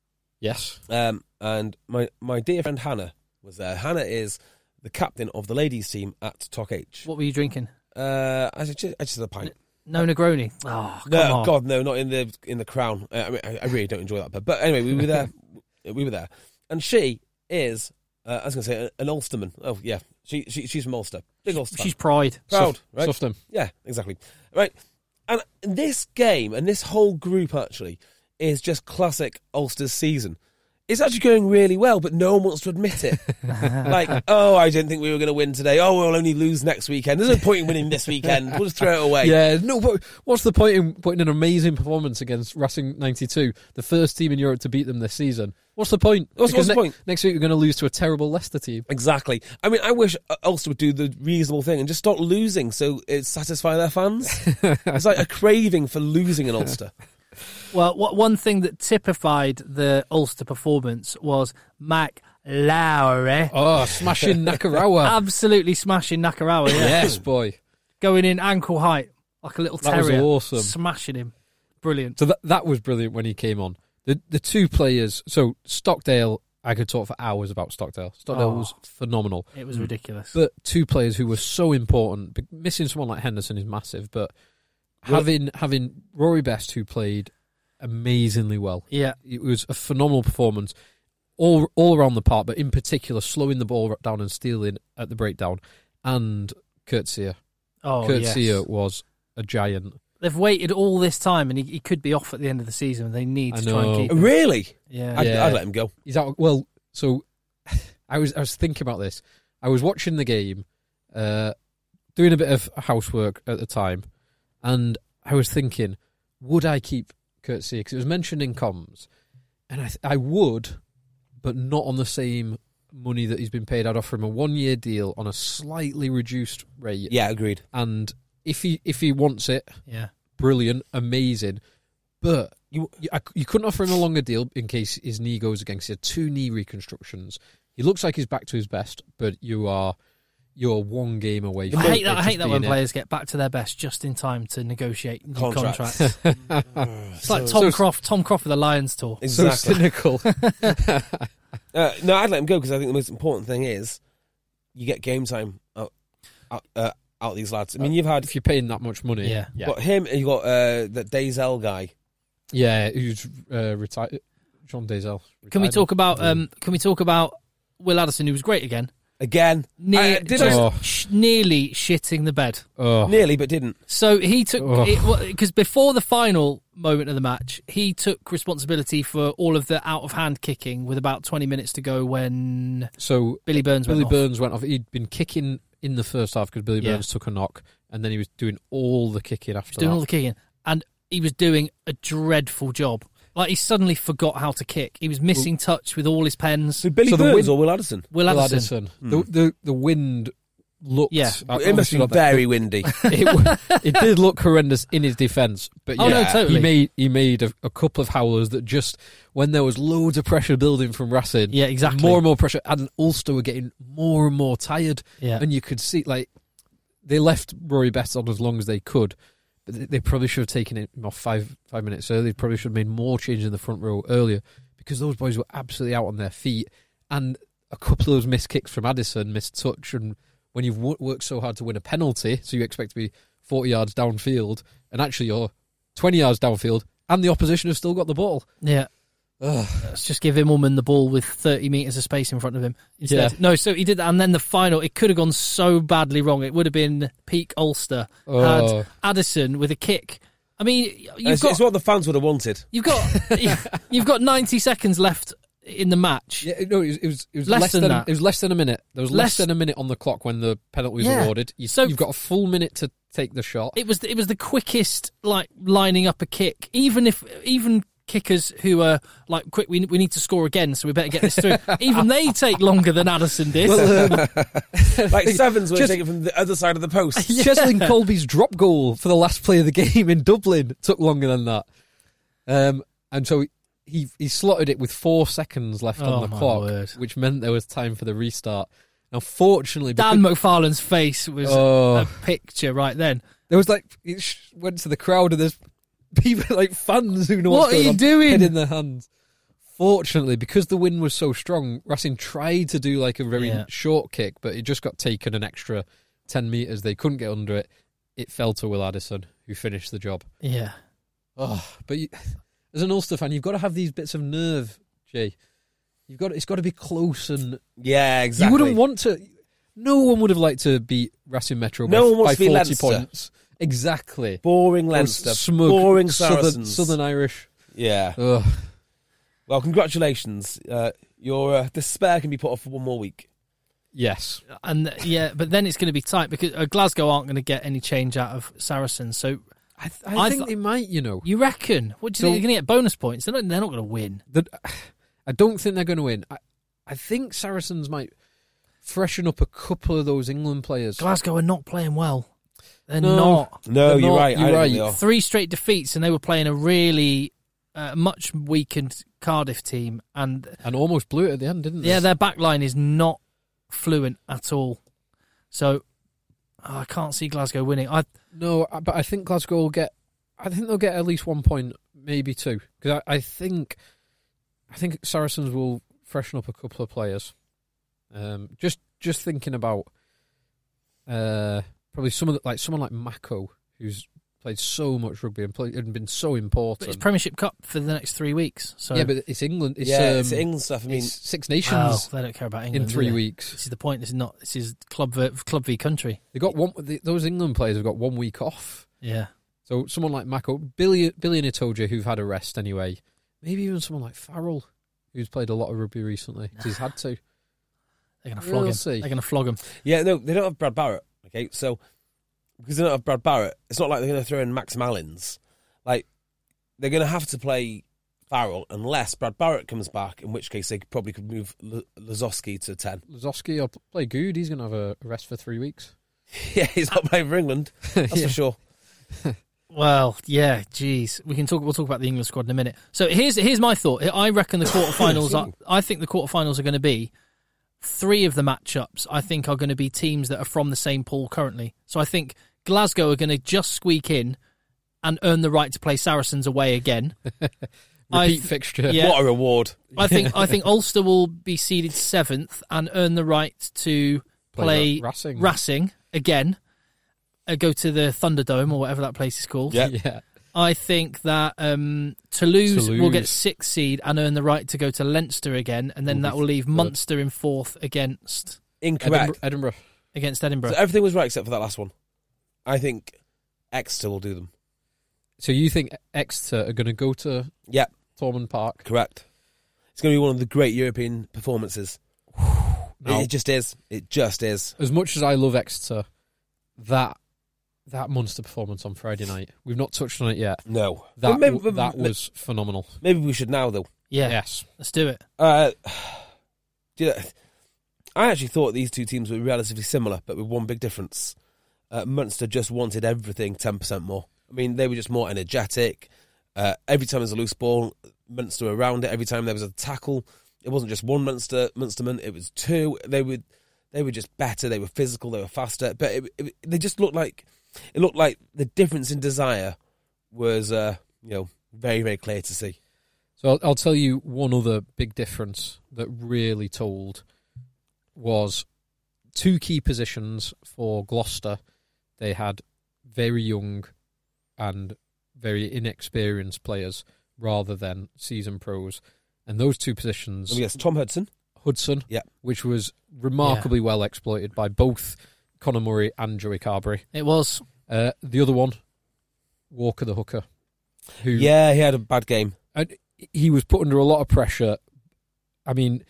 Yes. um, and my, my dear friend Hannah was there. Hannah is the captain of the ladies' team at T O C H. What were you drinking? Uh, I just, I just had a pint. No Negroni. Oh, come No, on. God, no, not in the in the Crown. Uh, I mean, I, I really don't enjoy that pub. But anyway, we were there. we were there, and she is. Uh, I was going to say an Ulsterman. Oh yeah, she, she she's from Ulster. Big Ulster fan. She's pride. Proud, Soft- right? Soft them. Yeah, exactly. Right. And this game and this whole group actually is just classic Ulster's season. It's actually going really well, but no one wants to admit it. Like, oh, I didn't think we were going to win today. Oh, we'll only lose next weekend. There's no point in winning this weekend. We'll just throw it away. Yeah, no. But what's the point in putting an amazing performance against Racing ninety-two, the first team in Europe to beat them this season? What's the point? What's- Because what's the point? Next week we're going to lose to a terrible Leicester team. Exactly. I mean, I wish Ulster would do the reasonable thing and just stop losing so it satisfies their fans. It's like a craving for losing in Ulster. Well, what, one thing that typified the Ulster performance was Mac Lowry Oh, smashing Nakarawa! absolutely smashing Nakarawa. Yeah. Yes, boy. Going in ankle height like a little That was terrier. awesome. Smashing him. Brilliant. So that that was brilliant when he came on. The the two players. So Stockdale, I could talk for hours about Stockdale. Stockdale Oh. was phenomenal. It was ridiculous. But two players who were so important. Be- Missing someone like Henderson is massive, but having having Rory Best, who played amazingly well. yeah. It was a phenomenal performance, all all around the park, but in particular slowing the ball down and stealing at the breakdown. And Kurt Sear. Oh, Kurt yes. Sear was a giant. They've waited all this time and he, he could be off at the end of the season and they need I to try and know. keep him. Really? Yeah. I'd, Yeah. I'd let him go. He's out. Well, so I was I was thinking about this. I was watching the game, uh, doing a bit of housework at the time, and I was thinking, would I keep Kurt Sear? Because it was mentioned in comms, and I th- I would, but not on the same money that he's been paid. I'd offer him a one year deal on a slightly reduced rate. Yeah, agreed. And if he if he wants it, Yeah. brilliant, amazing. But you you, I, you couldn't offer him a longer deal in case his knee goes against. He had two knee reconstructions. He looks like he's back to his best, but you are you're one game away. I from hate it that. I just hate that when being it. players get back to their best just in time to negotiate new Contracts. contracts. It's like Tom So- Croft. Tom Croft with the Lions tour. So Exactly. cynical. Uh, no, I'd let him go because I think the most important thing is you get game time out, out, uh, out of these lads. I mean, you've had If you're paying that much money, Yeah. yeah, got him and you got uh, that Dazel guy. yeah. Who's uh, retired? John Dazel. Can we retired. talk about? Um, can we talk about Will Addison, who was great again? Again, Near, I- did just I- sh- nearly shitting the bed. Oh, nearly but didn't. So he took Ugh. because before the final moment of the match, he took responsibility for all of the out of hand kicking with about twenty minutes to go when so Billy Burns Billy went off. Burns went off. He'd been kicking in the first half because Billy Yeah. Burns took a knock, and then he was doing all the kicking after doing that. all the kicking, and he was doing a dreadful job. Like, he suddenly forgot how to kick. He was missing touch with all his pens. So Billy So the Burns win- or Will Addison? Will Will Addison. Addison. The, the the wind looked. Yeah. I- It must obviously be not that- very windy. it, w- it did look horrendous in his defence, but yeah, Oh, no, totally. he made he made a, a couple of howlers that just when there was loads of pressure building from Racing, Yeah, exactly. more and more pressure, and Ulster were getting more and more tired, Yeah. and you could see like they left Rory Best on as long as they could, but they, they probably should have taken it off five five minutes early. They probably should have made more changes in the front row earlier because those boys were absolutely out on their feet, and a couple of those missed kicks from Addison, missed touch, and when you've w- worked so hard to win a penalty, so you expect to be forty yards downfield, and actually you're twenty yards downfield, and the opposition have still got the ball. Yeah. Ugh. Let's just give Immelman the ball with thirty metres of space in front of him instead. Yeah. No, so he did that, and then the final, it could have gone so badly wrong. It would have been peak Ulster. Oh. Had Addison with a kick. I mean, you've It's, got it's what the fans would have wanted. you've got you've got ninety seconds left in the match. Yeah, no, it was, it was, it was Less less, than than, that. it was less than a minute. There was Less- less than a minute on the clock when the penalty was Yeah. awarded. You, So- you've got a full minute to take the shot. It was it was the quickest, like, lining up a kick. Even if even kickers who are like, quick, we we need to score again, so we better get this through. Even they take longer than Addison did. Well, um, Like Sevens were Just- taken from the other side of the post. Cheslin Colby's drop goal for the last play of the game in Dublin took longer than that. Um, and so he he slotted it with four seconds left Oh, on the my clock, word. which meant there was time for the restart. Now, fortunately, Dan because- McFarlane's face was Oh. a picture right then. there was like it sh- went to the crowd and there's people like fans who know What what's are going you on, doing? head in their hands. Fortunately, because the wind was so strong, Racing tried to do like a very Yeah. short kick, but it just got taken an extra ten metres. They couldn't get under it. It fell to Will Addison, who finished the job. Yeah. Oh, but you, as an Ulster fan, you've got to have these bits of nerve, Jay. You've got it's got to be close, and Yeah, exactly. you wouldn't want to. No one would have liked to beat Racing Metro No by, one wants by to be forty Leinster. points. Exactly. Boring Those Leinster. smug, boring Southern, Saracens. Southern Irish. Yeah. Ugh. Well, congratulations. Uh, your uh, despair can be put off for one more week. Yes. And yeah, but then it's going to be tight because uh, Glasgow aren't going to get any change out of Saracens. So I, th- I, I think th- they might, you know. you reckon? What do you So- think? They're going to get bonus points? They're not, they're not going to win. The, I don't think they're going to win. I, I think Saracens might freshen up a couple of those England players. Glasgow are not playing well. They're No. not. No, They're you're not- right. you're I don't right. think they are. Three straight defeats, and they were playing a really uh, much weakened Cardiff team. And And almost blew it at the end, didn't they? yeah, their back line is not fluent at all. So oh, I can't see Glasgow winning. I No, I- but I think Glasgow will get. I think they'll get at least one point, maybe two, because I, I think, I think Saracens will freshen up a couple of players. Um, just just thinking about, uh, probably some of the, like someone like Mako, who's played so much rugby and played and been so but important. it's Premiership Cup for the next three weeks. So yeah, but it's England. It's, yeah, um, it's England stuff. I mean, it's Six well, Nations they don't care about England in do three they? weeks. This is the point. This is not. This is club v, club v country. They got one. The, those England players have got one week off. Yeah. So someone like Mako, Billy, Billy and Itoje, who've had a rest anyway. Maybe even someone like Farrell, who's played a lot of rugby recently. 'Cause he's had to. They're going to flog We'll him. see. They're going to flog him. yeah, no, they don't have Brad Barrett. Okay, so because they don't have Brad Barrett, it's not like they're going to throw in Max Malins. Like they're going to have to play Farrell unless Brad Barrett comes back, in which case they probably could move L- Lazowski to ten. Lazowski will play good. He's going to have a rest for three weeks. Yeah, he's not playing for England. That's Yeah. for sure. Well, yeah, geez. We can talk. We'll talk about the England squad in a minute. So here's here's my thought. I reckon the quarterfinals. are, I think the quarterfinals are going to be three of the matchups. I think are going to be teams that are from the same pool currently. So I think Glasgow are going to just squeak in and earn the right to play Saracens away again. I Repeat th- fixture. yeah. What a reward! I think I think Ulster will be seeded seventh and earn the right to Play play, Ra- Racing. Racing again. Uh, go to the Thunderdome or whatever that place is called. Yeah. Yeah. I think that um, Toulouse, will Toulouse. get sixth seed and earn the right to go to Leinster again, and then Will that be will leave third. Munster in fourth against Incorrect. Edinburgh. Edinburgh. against Edinburgh. So everything was right except for that last one. I think Exeter will do them. So you think Exeter are going to go to Yeah, Thormond Park? correct. It's going to be one of the great European performances. Now, It just is. It just is. as much as I love Exeter, that that Munster performance on Friday night. We've not touched on it yet. No. That Well, maybe- w- that was phenomenal. Maybe we should now, though. Yeah, Yes. let's do it. Uh, do you know, I actually thought these two teams were relatively similar, but with one big difference. Uh, Munster just wanted everything ten percent more. I mean, they were just more energetic. Uh, every time there was a loose ball, Munster were around it. Every time there was a tackle, it wasn't just one Munster Munsterman, it was two. They were they were just better. They were physical. They were faster. But it, it, they just looked like it looked like the difference in desire was, uh, you know, very very clear to see. So I'll, I'll tell you one other big difference that really told was two key positions for Gloucester. They had very young and very inexperienced players rather than seasoned pros. And those two positions, Oh, yes, Tom Hudson. Hudson, Yeah. which was remarkably well exploited by both Conor Murray and Joey Carberry. It was. Uh, the other one, Walker the hooker, who Yeah, he had a bad game. and he was put under a lot of pressure. I mean,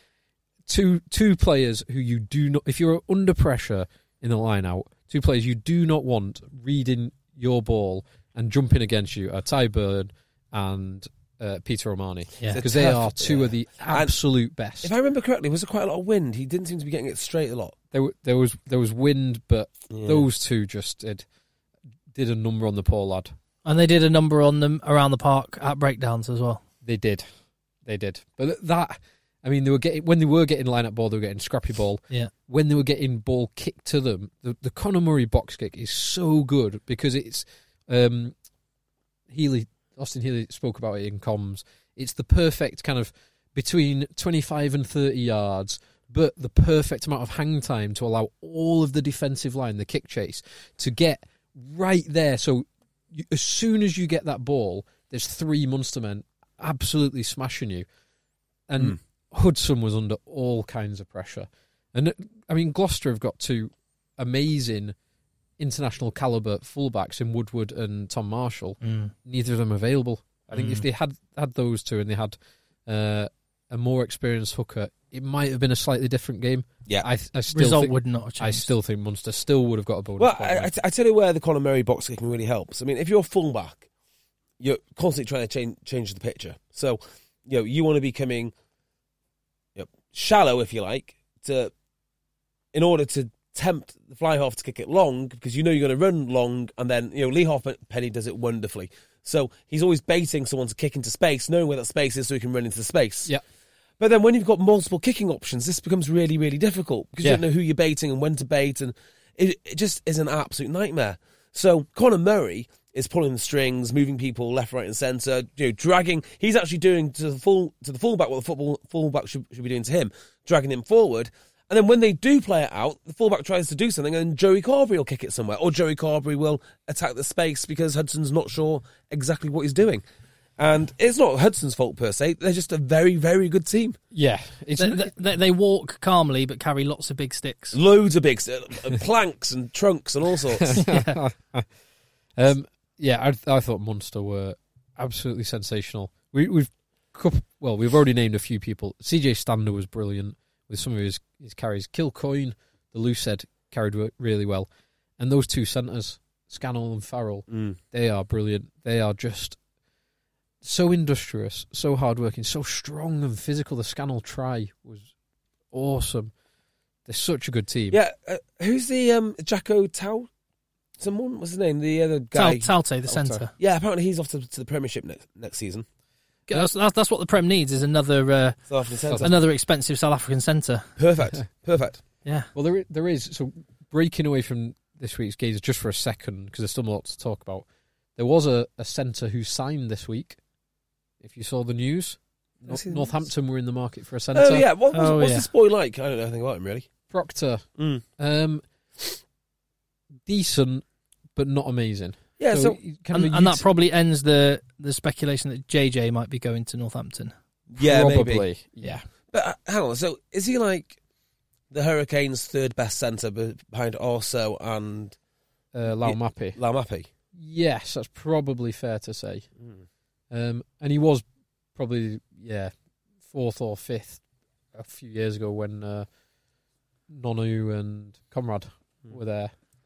two two players who you do not, if you're under pressure in the line out, two players you do not want reading your ball and jumping against you are Ty Byrne and uh, Peter O'Mahony. Yeah. Because They're they tough, are two yeah. of the absolute best. If I remember correctly, was there quite a lot of wind? He didn't seem to be getting it straight a lot. There, w- there was there was wind, but Yeah. those two just did did a number on the poor lad. And they did a number on them around the park at breakdowns as well. They did, they did. But that, I mean, they were getting when they were getting line-up ball, they were getting scrappy ball. Yeah. When they were getting ball kicked to them, the, the Conor Murray box kick is so good because it's um, Healy, Austin Healy spoke about it in comms. It's the perfect kind of between twenty-five and thirty yards, but the perfect amount of hang time to allow all of the defensive line, the kick chase, to get right there. So you, as soon as you get that ball, there's three Munster men absolutely smashing you. And Mm. Hudson was under all kinds of pressure. And, I mean, Gloucester have got two amazing international calibre fullbacks in Woodward and Tom Marshall. Mm. Neither of them available. I think Mm. if they had had those two and they had uh, a more experienced hooker, it might have been a slightly different game. Yeah. I, I still Result think, would not have changed. I still think Munster still would have got a bonus Well, point I, there. I, t- I tell you where the Conor Murray box kicking really helps. I mean, if you're a fullback, you're constantly trying to change change the picture. So, you know, you want to be coming you know, shallow, if you like, to in order to tempt the fly half to kick it long because you know you're going to run long, and then you know Lee Halfpenny does it wonderfully. So he's always baiting someone to kick into space, knowing where that space is, so he can run into the space. Yeah. But then when you've got multiple kicking options, this becomes really, really difficult because Yeah. you don't know who you're baiting and when to bait, and it, it just is an absolute nightmare. So Conor Murray is pulling the strings, moving people left, right, and centre, you know, dragging. He's actually doing to the full to the fullback what the football fullback should, should be doing to him, dragging him forward. And then when they do play it out, the fullback tries to do something, and Joey Carberry will kick it somewhere, or Joey Carberry will attack the space because Hudson's not sure exactly what he's doing. And it's not Hudson's fault per se; they're just a very, very good team. Yeah. It's, They, they, they walk calmly but carry lots of big sticks. Loads of big uh, planks and trunks and all sorts. um, yeah, I, I thought Munster were absolutely sensational. We, we've coup- well, we've already named a few people. C J Stander was brilliant with some of his, his carries. Kilcoyne, the loose head, carried wo- really well. And those two centres, Scannell and Farrell, Mm. they are brilliant. They are just so industrious, so hardworking, so strong and physical. The Scannell try was awesome. They're such a good team. Yeah, uh, who's the um, Jacko Tau? Someone, what's his name? The other guy. Tal- Talte, the Talte. centre. Yeah, apparently he's off to, to the Premiership next next season. That's, that's, that's what the Prem needs, is another uh, South African centre. another expensive South African centre. Perfect, perfect. Yeah. Well, there i- there is. So breaking away from this week's games just for a second, because there's still a lot to talk about. There was a, a centre who signed this week. If you saw the news, I see the Northampton were in the market for a centre. Oh yeah, what, what's, Oh, what's yeah. this boy like? I don't know anything about him really. Proctor, Mm. um, decent but not amazing. Yeah, so, he kind And, of a and that ut- probably ends the, the speculation that J J might be going to Northampton. yeah, probably, maybe. yeah. But uh, hang on, so is he like the Hurricanes' third best centre be- behind Orso and Uh, Laumapi. Laumapi? Yes, that's probably fair to say. Mm. Um, and he was probably, yeah, fourth or fifth a few years ago when uh, Nonu and Conrad Mm. were there.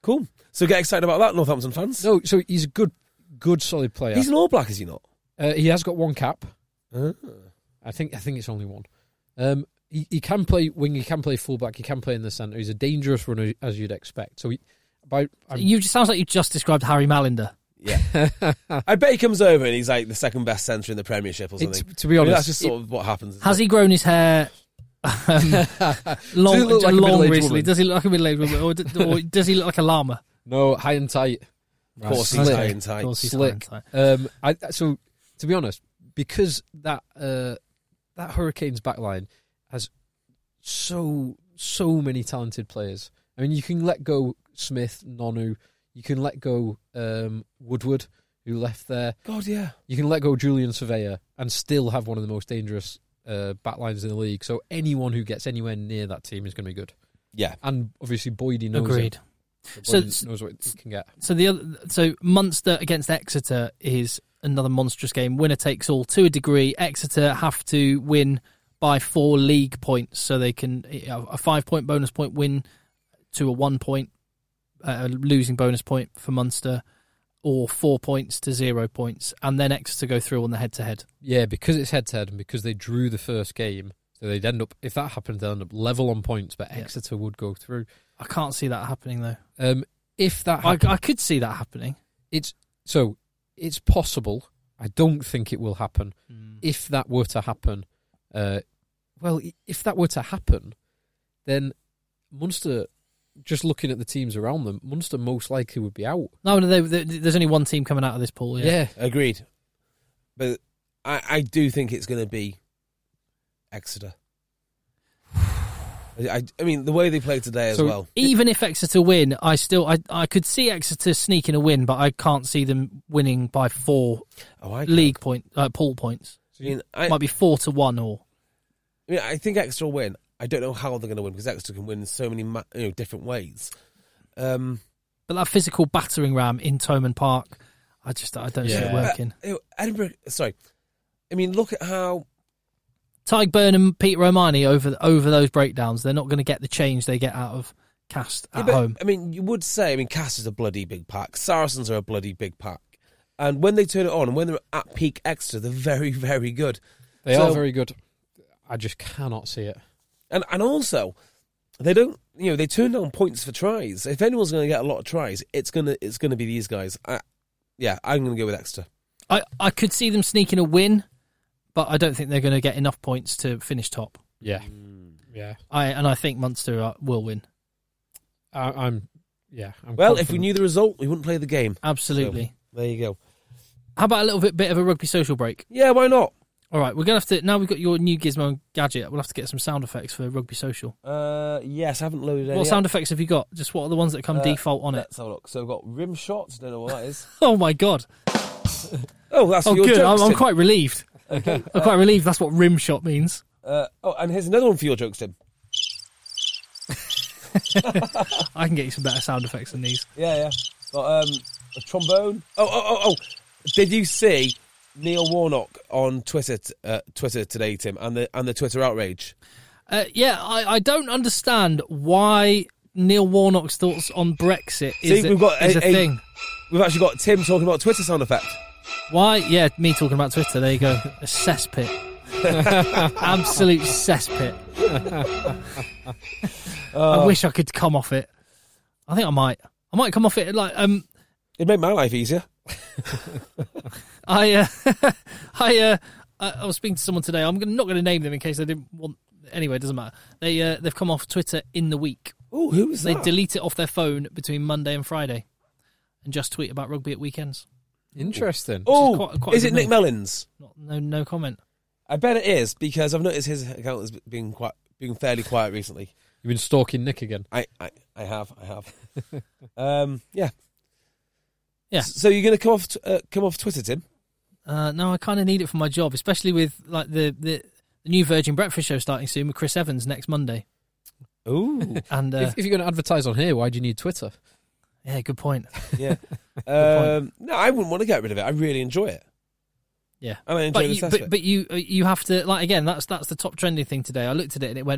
Cool. So get excited about that, Northampton fans. No, so he's a good, good, solid player. He's an All Black, is he not? Uh, he has got one cap. Ah. I think I think it's only one. Um, he, he can play wing, he can play fullback, he can play in the centre. He's a dangerous runner, as you'd expect. So he, by I'm, You just sounds like you just described Harry Malinder. Yeah. I bet he comes over and he's like the second best centre in the Premiership or something. It, to be honest, I mean, that's just sort of what happens. Has he grown his hair um, long, Does he look like a long middle-aged recently? woman? Does he look like a middle-aged woman, or, d- or does he look like a llama? no high and tight. Of course, he's Slick. high and tight. Of course he's Slick. high and tight. Um, I, so to be honest, because that uh, that Hurricanes backline has so so many talented players. I mean, you can let go Smith, Nonu. You can let go um, Woodward, who left there. God, yeah. You can let go Julian Surveyor and still have one of the most dangerous uh, backlines in the league. So anyone who gets anywhere near that team is going to be good. Yeah. And obviously Boydie knows Agreed. it. So- Boydie knows what he can get. So the other, so Munster against Exeter is another monstrous game. Winner takes all to a degree. Exeter have to win by four league points, so they can a five point bonus point win to a one point uh, losing bonus point for Munster, or four points to zero points, and then Exeter go through on the head to head. Yeah, because it's head to head and because they drew the first game, so they'd end up, if that happened, they'd end up level on points, but Yeah. Exeter would go through. I can't see that happening though. Um, if that I, happened, I could see that happening. it's so it's possible. I don't think it will happen. If that were to happen, uh, well, i- if that were to happen, then Munster, just looking at the teams around them, Munster most likely would be out. No, no, they, they, there's only one team coming out of this pool. Yeah, Yeah, Agreed. But I, I do think it's going to be Exeter. I, I mean, the way they played today as So- well. Even if Exeter win, I still I I could see Exeter sneaking a win, but I can't see them winning by four Oh, I league point uh, pool points. I mean, I, Might be four to one or I mean, I think Exeter will win. I don't know how they're going to win because Exeter can win in so many ma- you know, different ways. Um, but that physical battering ram in Thomond Park, I just I don't see it Yeah. working. uh, you know, Edinburgh, sorry. I mean, look at how Tyke Byrne and Peter Romani over over those breakdowns, they're not going to get the change they get out of Cast Yeah, at but, home. I mean, you would say, I mean, Cass is a bloody big pack. Saracens are a bloody big pack. And when they turn it on and when they're at peak Exeter, they're very, very good. they So- are very good. I just cannot see it. And and also, they don't, you know, they turn down points for tries. If anyone's going to get a lot of tries, it's gonna it's gonna be these guys. I, yeah, I'm going to go with Exeter. I, I could see them sneaking a win, but I don't think they're going to get enough points to finish top. Yeah, yeah. I and I think Munster uh, will win. I, I'm, yeah. I'm Well, if we confident. knew the result, we wouldn't play the game. Absolutely. So, there you go. How about a little bit bit of a rugby social break? Yeah, why not? All right, we're gonna have to now. We've got your new Gizmo and gadget. We'll have to get some sound effects for rugby social. Uh, yes, I haven't loaded any What yet. sound effects have you got? Just what are the ones that come Uh, default on it? Let's have a look. So we've got rim shots. Don't know what that is. Oh my god! Oh, that's Oh for your good. I'm, jokes, I'm Tim. quite relieved. Okay. I'm quite relieved. That's what rim shot means. Uh, oh, and here's another one for your jokes, Tim. I can get you some better sound effects than these. Yeah, yeah. Got um, a trombone. Oh, oh, oh, oh. Did you see Neil Warnock on Twitter t- uh, Twitter today, Tim, and the and the Twitter outrage? Uh, yeah, I, I don't understand why Neil Warnock's thoughts on Brexit is, See, a, we've got is a- a, a- thing. We've actually got Tim talking about Twitter sound effect. Why? Yeah, me talking about Twitter. There you go. A cesspit. Absolute cesspit. I wish I could come off it. I think I might. I might come off it like um. It made my life easier. I uh, I uh, I I was speaking to someone today. I'm gonna, not going to name them in case I didn't want. Anyway, it doesn't matter. They uh, they've come off Twitter in the week. Oh, who was They that? delete it off their phone between Monday and Friday, and just tweet about rugby at weekends. Interesting. oh, quite- quite a is good it Nick name. Mellons? Not, no no comment. I bet it is because I've noticed his account has been quite been fairly quiet recently. You've been stalking Nick again. I, I, I have, I have. um, yeah, Yeah. So you're going to come off t- uh, come off Twitter, Tim? Uh, no, I kind of need it for my job, especially with like the, the, the new Virgin Breakfast show starting soon with Chris Evans next Monday. Ooh, And uh, if, if you're going to advertise on here, why do you need Twitter? yeah, good point. yeah. um, no, I wouldn't want to get rid of it. I really enjoy it. Yeah, And I enjoy but the you, test but, bit. but you uh, you have to like again. That's that's the top trending thing today. I looked at it and it went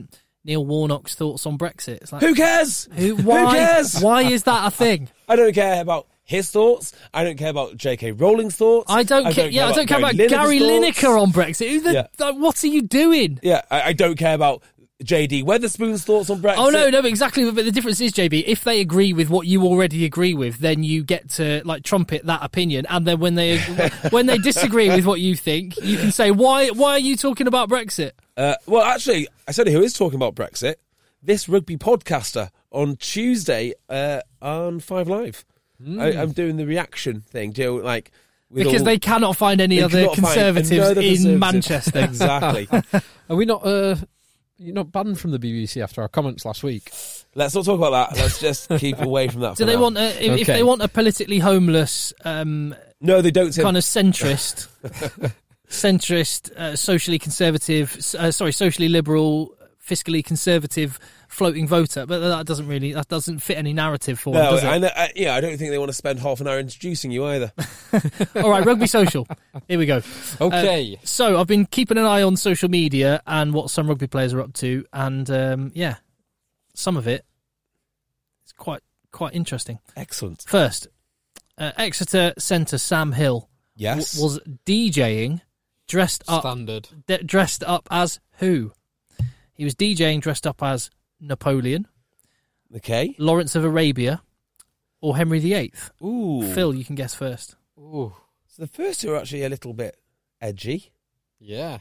Neil Warnock's thoughts on Brexit. It's like, Who cares? who, why, Who cares? why is that a thing? I don't care about his thoughts. I don't care about J K. Rowling's thoughts. I don't, care. Yeah, I don't care about Gary Lineker's Lineker thoughts. on Brexit. Who the, Yeah. like, what are you doing? Yeah, I, I don't care about J D Weatherspoon's thoughts on Brexit. Oh no, no, but exactly. But the difference is, J B, if they agree with what you already agree with, then you get to like trumpet that opinion, and then when they when they disagree with what you think, you can say, "Why? Why are you talking about Brexit?" Uh, well, actually, I said who is talking about Brexit. This rugby podcaster on Tuesday uh, on Five Live. Mm. I, I'm doing the reaction thing. Do you know, like with Because all- they cannot find any they other cannot find conservatives another in conservative. Manchester. Exactly. Are we not? Uh, you're not banned from the B B C after our comments last week. Let's not talk about that. Let's just keep away from that. Do for they now. want a, if, if Okay. they want a politically homeless, um, No, they don't. Tim. kind of centrist, centrist, uh, socially conservative, uh, sorry, socially liberal, fiscally conservative floating voter? But that doesn't really that doesn't fit any narrative for them, No, does it? I, know- I, yeah, I don't think they want to spend half an hour introducing you either. All right, Rugby Social. Here we go. Okay. Uh, so I've been keeping an eye on social media and what some rugby players are up to, and um, yeah, some of it is quite quite interesting. Excellent. First, uh, Exeter centre Sam Hill Yes. w- was DJing dressed up Standard. d- dressed up as who? He was DJing dressed up as Napoleon, Okay. Lawrence of Arabia, or Henry the Eighth. Ooh. Phil, you can guess first. Ooh. So the first two are actually a little bit edgy. Yeah.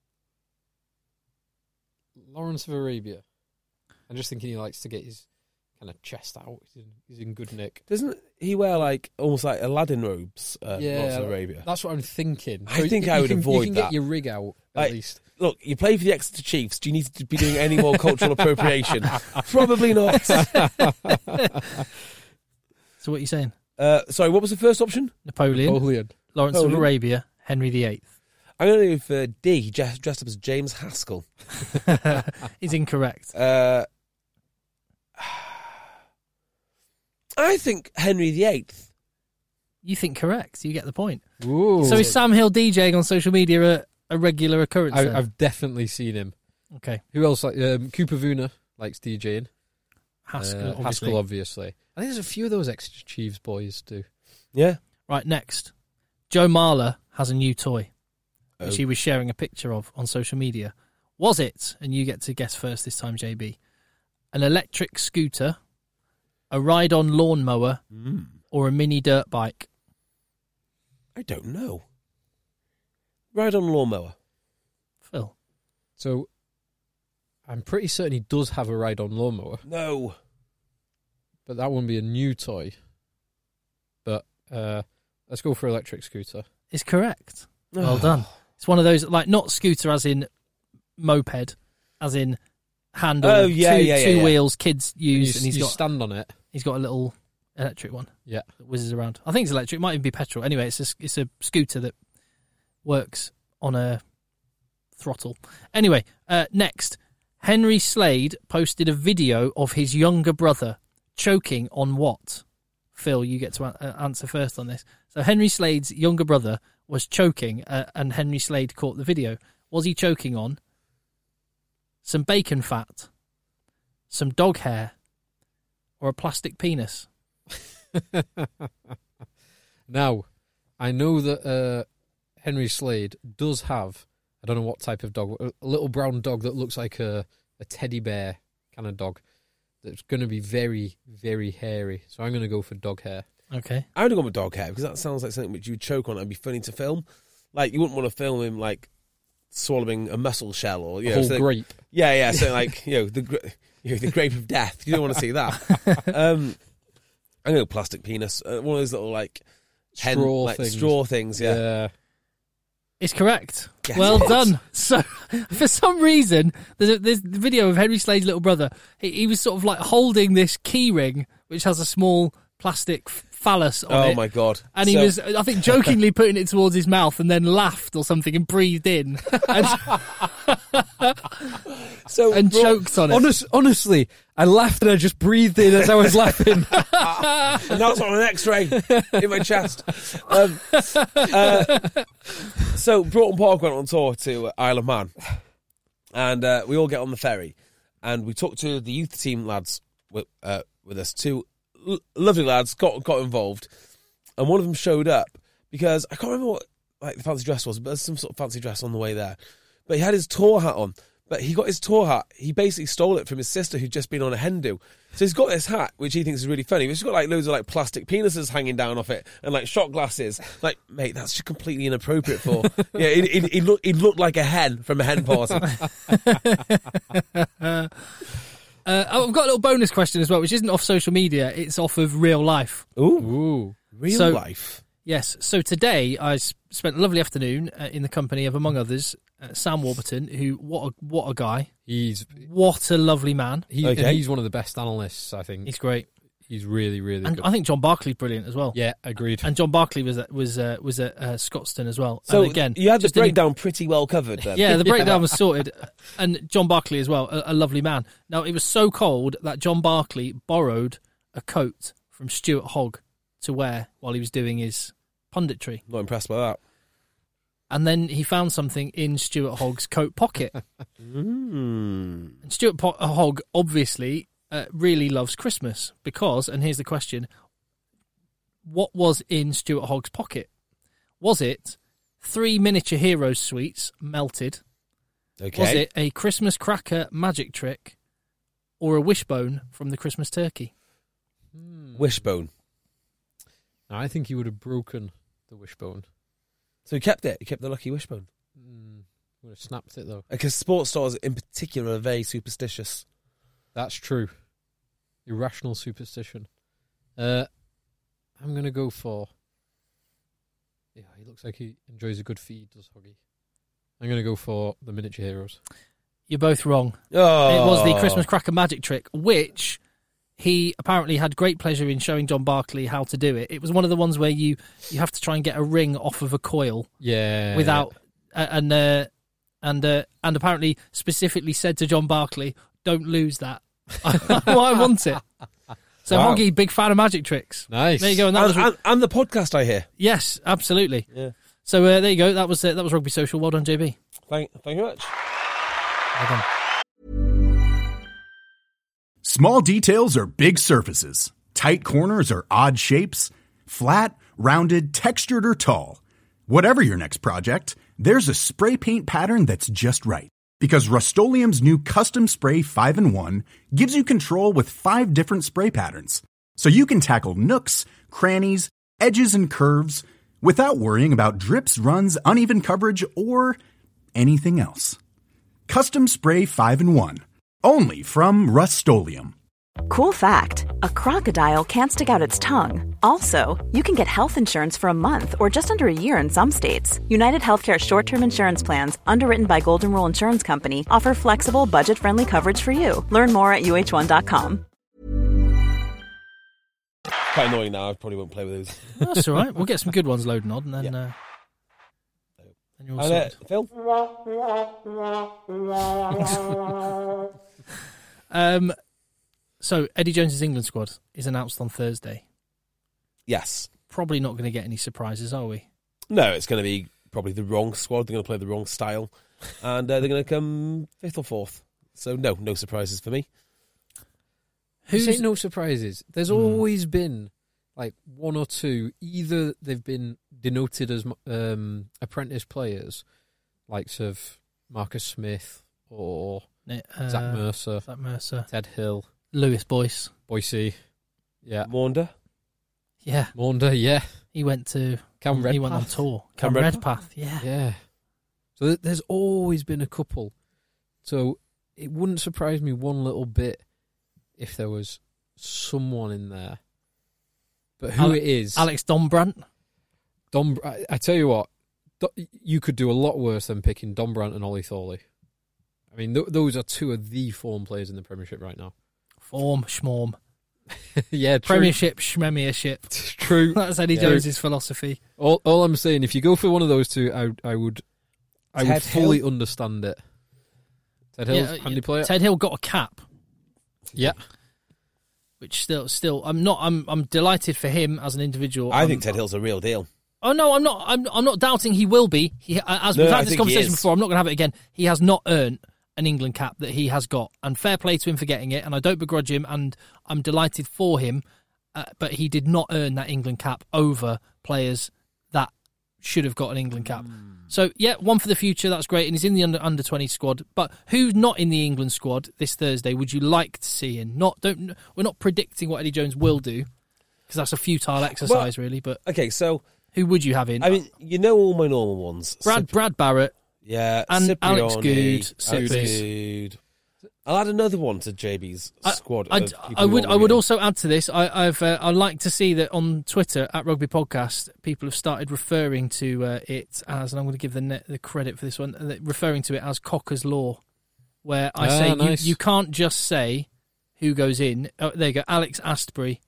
Lawrence of Arabia. I'm just thinking he likes to get his kind of chest out. He's in, he's in good nick. Doesn't he wear like almost like Aladdin robes? Uh, Yeah, Lawrence of Arabia. That's what I'm thinking. I think you I would can, avoid You can that. get your rig out at Like- least. Look, you play for the Exeter Chiefs. Do you need to be doing any more cultural appropriation? Probably not. So what are you saying? Uh, sorry, what was the first option? Napoleon, Napoleon. Lawrence of Napoleon. Arabia, Henry the Eighth. I'm going to go for D. He dressed dressed up as James Haskell. Is incorrect. Uh, I think Henry the Eighth. You think correct. You get the point. Ooh. So is Sam Hill DJing on social media a, a regular occurrence? I, then? I've definitely seen him. Okay. Who else? Like um, Cooper Vuna likes DJing. Haskell, Uh, obviously. Haskell, obviously. I think there's a few of those Exeter Chiefs boys do. Yeah. Right, next. Joe Marler has a new toy, which Oh. he was sharing a picture of on social media. Was it, and you get to guess first this time, J B, an electric scooter, a ride-on lawnmower, Mm. or a mini dirt bike? I don't know. Ride on lawnmower. Phil. So I'm pretty certain he does have a ride-on lawnmower, No. but that wouldn't be a new toy. But uh, let's go for electric scooter. Is correct. Well done. It's one of those, like, not scooter as in moped, as in handle, Oh, yeah, two, yeah, yeah, two yeah. wheels kids You, use, and he's you got stand on it. he's got a little electric one Yeah. that whizzes around. I think it's electric. It might even be petrol. Anyway, it's a, it's a scooter that works on a throttle. Anyway, uh, next, Henry Slade posted a video of his younger brother choking on what? Phil, you get to a- uh, answer first on this. So Henry Slade's younger brother was choking, uh, and Henry Slade caught the video. Was he choking on some bacon fat, some dog hair, or a plastic penis? Now, I know that uh, Henry Slade does have, I don't know what type of dog, a little brown dog that looks like a, a teddy bear kind of dog that's going to be very, very hairy. So I'm going to go for dog hair. Okay. I would have gone with dog hair because that sounds like something which you would choke on and be funny to film. Like, you wouldn't want to film him, like, swallowing a mussel shell or, you A know. whole something- grape. Yeah, yeah. So, like, you know, the gra- you know, the grape of death. You don't want to see that. um, I know plastic penis. Uh, one of those little, like, hen- Straw like, things. straw things, yeah. Yeah. It's correct. Get well it. done. So, for some reason, there's, a, there's the video of Henry Slade's little brother. He, he was sort of like holding this key ring, which has a small plastic f- phallus on Oh, it. my God. And he So- was, I think, jokingly putting it towards his mouth and then laughed or something and breathed in and, so and bro- choked on it. Honest, honestly, I laughed and I just breathed in as I was laughing. And that's on an X-ray in my chest. Um, uh, so Broughton Park went on tour to Isle of Man, and uh, we all get on the ferry, and we talked to the youth team lads with, uh, with us, two l- lovely lads, got got involved, and one of them showed up because I can't remember what like the fancy dress was, but there's some sort of fancy dress on the way there. But he had his tour hat on, but he got his tour hat, he basically stole it from his sister who'd just been on a hen do. So he's got this hat, which he thinks is really funny. He's got like loads of like plastic penises hanging down off it and like shot glasses. Like, mate, that's just completely inappropriate for. Yeah, he, he, he, look, he looked like a hen from a hen party. uh, I've got a little bonus question as well, which isn't off social media. It's off of real life. Ooh, Ooh. real So- life. Yes. So today I s- spent a lovely afternoon uh, in the company of, among others, uh, Sam Warburton, who, what a, what a guy. He's What a lovely man. he, Okay. and he's one of the best analysts, I think. He's great. He's really, really And good. I think John Barclay's brilliant as well. Yeah, agreed. And John Barclay was at, was uh, was at uh, Scotstoun as well. So and again, you had the just an- breakdown pretty well covered then. Yeah, the breakdown was sorted. And John Barclay as well, a, a lovely man. Now, it was so cold that John Barclay borrowed a coat from Stuart Hogg to wear while he was doing his punditry. Not impressed by that. And then he found something in Stuart Hogg's coat pocket. Mm. And Stuart po- Hogg obviously uh, really loves Christmas because, and here's the question, what was in Stuart Hogg's pocket? Was it three miniature Heroes sweets melted? Okay. Was it a Christmas cracker magic trick or a wishbone from the Christmas turkey? Wishbone. No, I think he would have broken the wishbone. So he kept it. He kept the lucky wishbone. Mm, would have snapped it, though. Because sports stars in particular are very superstitious. That's true. Irrational superstition. Uh, I'm going to go for... Yeah, he looks like he enjoys a good feed, does Hoggy. I'm going to go for the Miniature Heroes. You're both wrong. Oh. It was the Christmas cracker magic trick, which he apparently had great pleasure in showing John Barclay how to do it. It was one of the ones where you, you have to try and get a ring off of a coil Yeah. without... Uh, and uh, and uh, and apparently specifically said to John Barclay, don't lose that. I want it. So Wow. Hoggy, big fan of magic tricks. Nice. There you go. And that And, was and, and the podcast I hear. yes, absolutely. Yeah. So uh, there you go. That was uh, that was Rugby Social. Well done, J B. Thank, thank you much. Well done. Small details are big surfaces. Tight corners are odd shapes. Flat, rounded, textured, or tall. Whatever your next project, there's a spray paint pattern that's just right. Because Rust-Oleum's new Custom Spray five in one gives you control with five different spray patterns. So you can tackle nooks, crannies, edges, and curves without worrying about drips, runs, uneven coverage, or anything else. Custom Spray five in one. Only from Rust-Oleum. Cool fact, a crocodile can't stick out its tongue. Also, you can get health insurance for a month or just under a year in some states. United Healthcare short-term insurance plans, underwritten by Golden Rule Insurance Company, offer flexible, budget-friendly coverage for you. Learn more at U H one dot com. Quite annoying now. I probably won't play with those. That's all right. We'll get some good ones loading on, and then, Yeah. uh, then you're all And, uh, sorted. Phil? Um, so Eddie Jones's England squad is announced on Thursday. Yes. Probably not going to get any surprises, are we? No, it's going to be probably the wrong squad. They're going to play the wrong style. And uh, they're going to come fifth or fourth. So, no, no surprises for me. You say Who's no surprises. There's Hmm. always been like one or two. Either they've been denoted as um, apprentice players, likes of Marcus Smith or uh, Zach Mercer, Zach Mercer, Ted Hill, Lewis Boyce? Boise, yeah, Maunda? Yeah, Maunda, yeah, he went to Cam he went on Redpath. tour. Cam Cam Redpath? Redpath, yeah. yeah. So th- there's always been a couple. So it wouldn't surprise me one little bit if there was someone in there. But who Ale- it is, Alex Dombrant. Dom, I, I tell you what, Do- you could do a lot worse than picking Dom Brandt and Ollie Thorley. I mean, th- those are two of the form players in the Premiership right now. Form, schmorm. Yeah, true. Premiership, schmemiership. True. That's Eddie Yeah. Jones's philosophy. All, all I'm saying, if you go for one of those two, I, I would, I Ted would fully Hill? understand it. Ted Hill, Yeah, handy player. Ted Hill got a cap, yeah, which still, still, I'm not. I'm, I'm delighted for him as an individual. I I'm- think Ted Hill's a real deal. Oh no, I'm not. I'm, I'm not doubting he will be. He, as No, we've I had this think he conversation is. before, I'm not going to have it again. He has not earned an England cap that he has got. And fair play to him for getting it, and I don't begrudge him, and I'm delighted for him, uh, but he did not earn that England cap over players that should have got an England cap. Mm. So, yeah, one for the future, that's great, and he's in the under under twenty squad. But who's not in the England squad this Thursday would you like to see in? Not don't We're not predicting what Eddie Jones will do, because that's a futile exercise, well, really. But okay, so who would you have in? I mean, you know all my normal ones. Brad Cip- Brad Barrett, yeah, and Cipriani, Alex Good, Alex Good. I'll add another one to J B's squad. I, I, I would. I would also add to this. I, I've. Uh, I'd like to see that on Twitter at Rugby Podcast, people have started referring to uh, it as, and I'm going to give the net, the credit for this one, uh, referring to it as Cocker's Law, where I ah, say nice. you, you can't just say who goes in. Oh, there you go, Alex Astbury.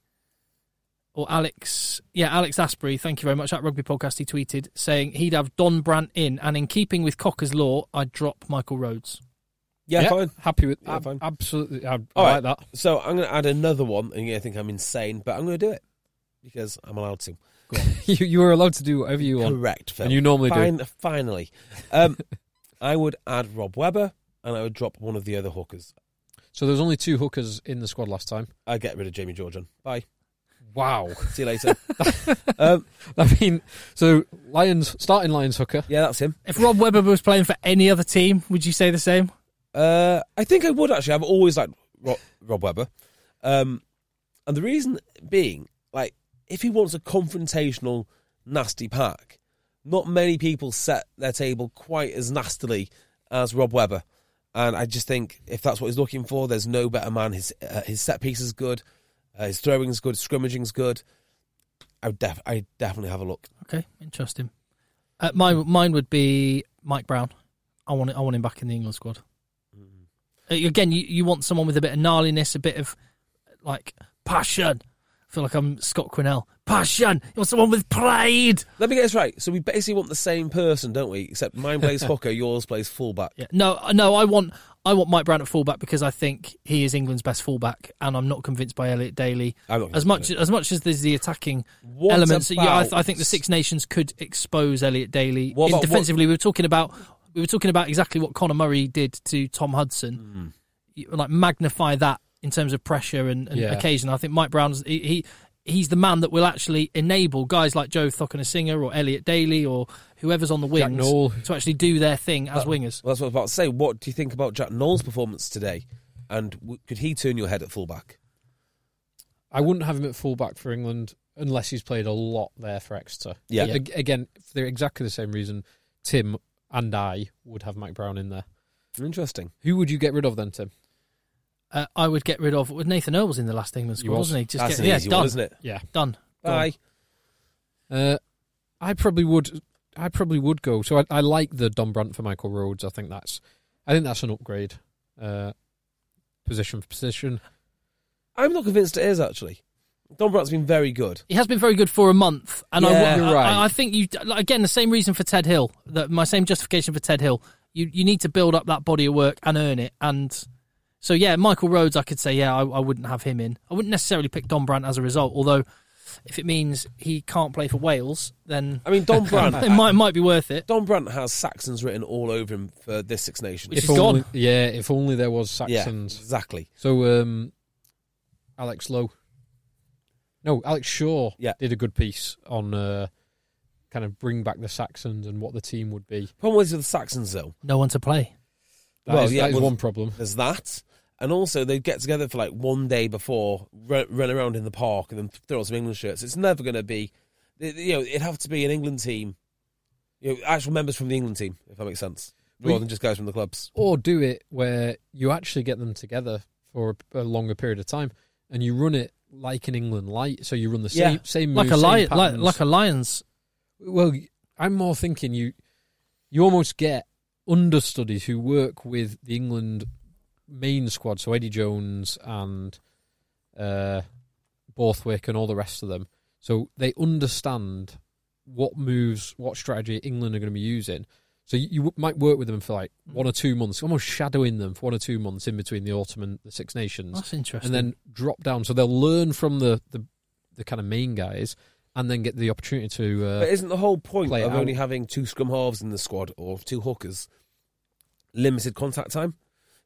Or Alex, yeah, Alex Astbury, thank you very much. At Rugby Podcast, he tweeted saying he'd have Don Brandt in, and in keeping with Cocker's Law, I'd drop Michael Rhodes. Yeah, yeah, fine. Happy with yeah, ab- fine. Absolutely. I, I All like right, that. So I'm going to add another one, and you think I'm insane, but I'm going to do it because I'm allowed to. Go on. you, you are allowed to do whatever you want. Correct, Phil. And you normally Fine, do. Finally. Um, I would add Rob Webber, and I would drop one of the other hookers. So there was only two hookers in the squad last time. I'd get rid of Jamie Georgian. Bye. Wow. See you later. um, I mean, so Lions, starting Lions hooker. yeah, that's him. If Rob Webber was playing for any other team, would you say the same? Uh, I think I would actually. I've always liked Rob, Rob Webber. Um, and the reason being, like, if he wants a confrontational, nasty pack, not many people set their table quite as nastily as Rob Webber. And I just think if that's what he's looking for, there's no better man. His uh, his set piece is good. Uh, his throwing is good. Scrimmaging is good. I would def- I definitely have a look. Okay, interesting. Uh, my mine would be Mike Brown. I want it, I want him back in the England squad. Uh, again, you, you want someone with a bit of gnarliness, a bit of like passion. I feel like I'm Scott Quinnell. Passion. You want someone with pride. Let me get this right. So we basically want the same person, don't we? Except mine plays hooker, yours plays fullback. Yeah. No, no. I want I want Mike Brown at fullback because I think he is England's best fullback, and I'm not convinced by Elliot Daly. I'm not as much as much as there's the attacking what elements. About, yeah, I, th- I think the Six Nations could expose Elliot Daly. What In about, defensively, what? we were talking about we were talking about exactly what Conor Murray did to Tom Hudson. Mm. You, like magnify that in terms of pressure and, and yeah. occasion. I think Mike Brown's he, he he's the man that will actually enable guys like Joe Thockiner-Singer or Elliot Daly or whoever's on the wings to actually do their thing as uh, wingers. Well, that's what I was about to say. What do you think about Jack Knowles' performance today? And w- could he turn your head at fullback? I wouldn't have him at fullback for England unless he's played a lot there for Exeter. Yeah. yeah. Again, for exactly the same reason, Tim and I would have Mike Brown in there. Interesting. Who would you get rid of then, Tim? Uh, I would get rid of Nathan Earl was in the last England squad, was. wasn't he? Just That's get, an yeah, easy done, one, isn't it? Yeah, done. Bye. Uh, I probably would. I probably would go. So I, I like the Don Brandt for Michael Rhodes. I think that's. I think that's an upgrade. Uh, position for position. I'm not convinced it is actually. Don Brandt's been very good. He has been very good for a month, and Yeah, I, you're I, right. I, I think you like, again the same reason for Ted Hill. That my same justification for Ted Hill. You you need to build up that body of work and earn it. And so yeah, Michael Rhodes, I could say yeah, I, I wouldn't have him in. I wouldn't necessarily pick Don Brandt as a result. Although if it means he can't play for Wales, then I mean, Don Brandt. it might might be worth it. Don Brandt has Saxons written all over him for this Six Nations. Which If is only, gone. yeah, if only there was yeah, Saxons. exactly. So, um, Alex Lowe. No, Alex Shaw Yeah. did a good piece on uh, kind of bring back the Saxons and what the team would be. Problem is with the Saxons though. No one to play. That Well, is- yeah, that is well, one problem. There's that, and also they get together for like one day before, run, run around in the park, and then throw on some England shirts. It's never going to be, you know, it'd have to be an England team, you know, actual members from the England team, if that makes sense, rather We- than just guys from the clubs. Or do it where you actually get them together for a, a longer period of time and you run it like an England light. So you run the same Yeah. same Like moves, a same lion, like, patterns. like a Lions. Well, I'm more thinking you you almost get understudies who work with the England main squad, so Eddie Jones and uh, Borthwick and all the rest of them. So they understand what moves, what strategy England are going to be using. So you, you might work with them for like one or two months, almost shadowing them for one or two months in between the autumn and the Six Nations. That's interesting. And then drop down. So they'll learn from the, the, the kind of main guys and then get the opportunity to... Uh, But isn't the whole point play of it out. only having two scrum halves in the squad or two hookers limited contact time?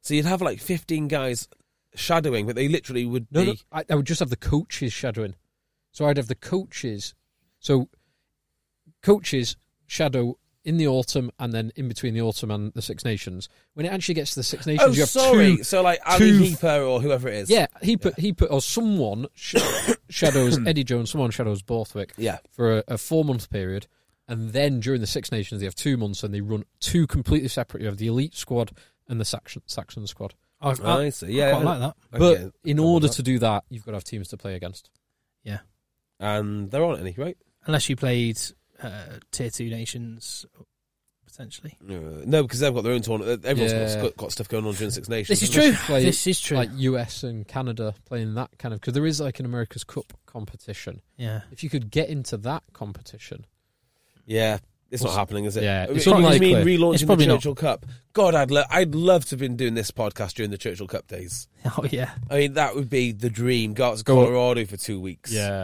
So you'd have like fifteen guys shadowing, but they literally would No, be... no, I, I would just have the coaches shadowing. So I'd have the coaches. So coaches shadow in the autumn and then in between the autumn and the Six Nations. When it actually gets to the Six Nations, Oh, you have sorry. two. So like Ali two- Heeper or whoever it is. Yeah, he put he put or someone sh- shadows Eddie Jones, someone shadows Borthwick Yeah. for a, a four month period, and then during the Six Nations they have two months and they run two completely separate. You have the elite squad and the Saxon, Saxon squad. I, I, I see. Yeah, I quite like that. I But get- in I order get to do that, you've got to have teams to play against. Yeah. And there aren't any, right? Unless you played uh, tier two nations, potentially. Uh, no, because they've got their own tournament. Everyone's Yeah. got, got stuff going on during Six Nations. This is haven't true. Play, This is true. Like U S and Canada playing that kind of, because there is like an America's Cup competition. yeah. If you could get into that competition, they? Yeah. It's not happening, is it? Yeah, I it's mean, unlikely. You mean relaunching It's the probably not. Churchill Cup? God, I'd lo- I'd love to have been doing this podcast during the Churchill Cup days. Oh, yeah. I mean, that would be the dream. Go out to Go- Colorado for two weeks. yeah,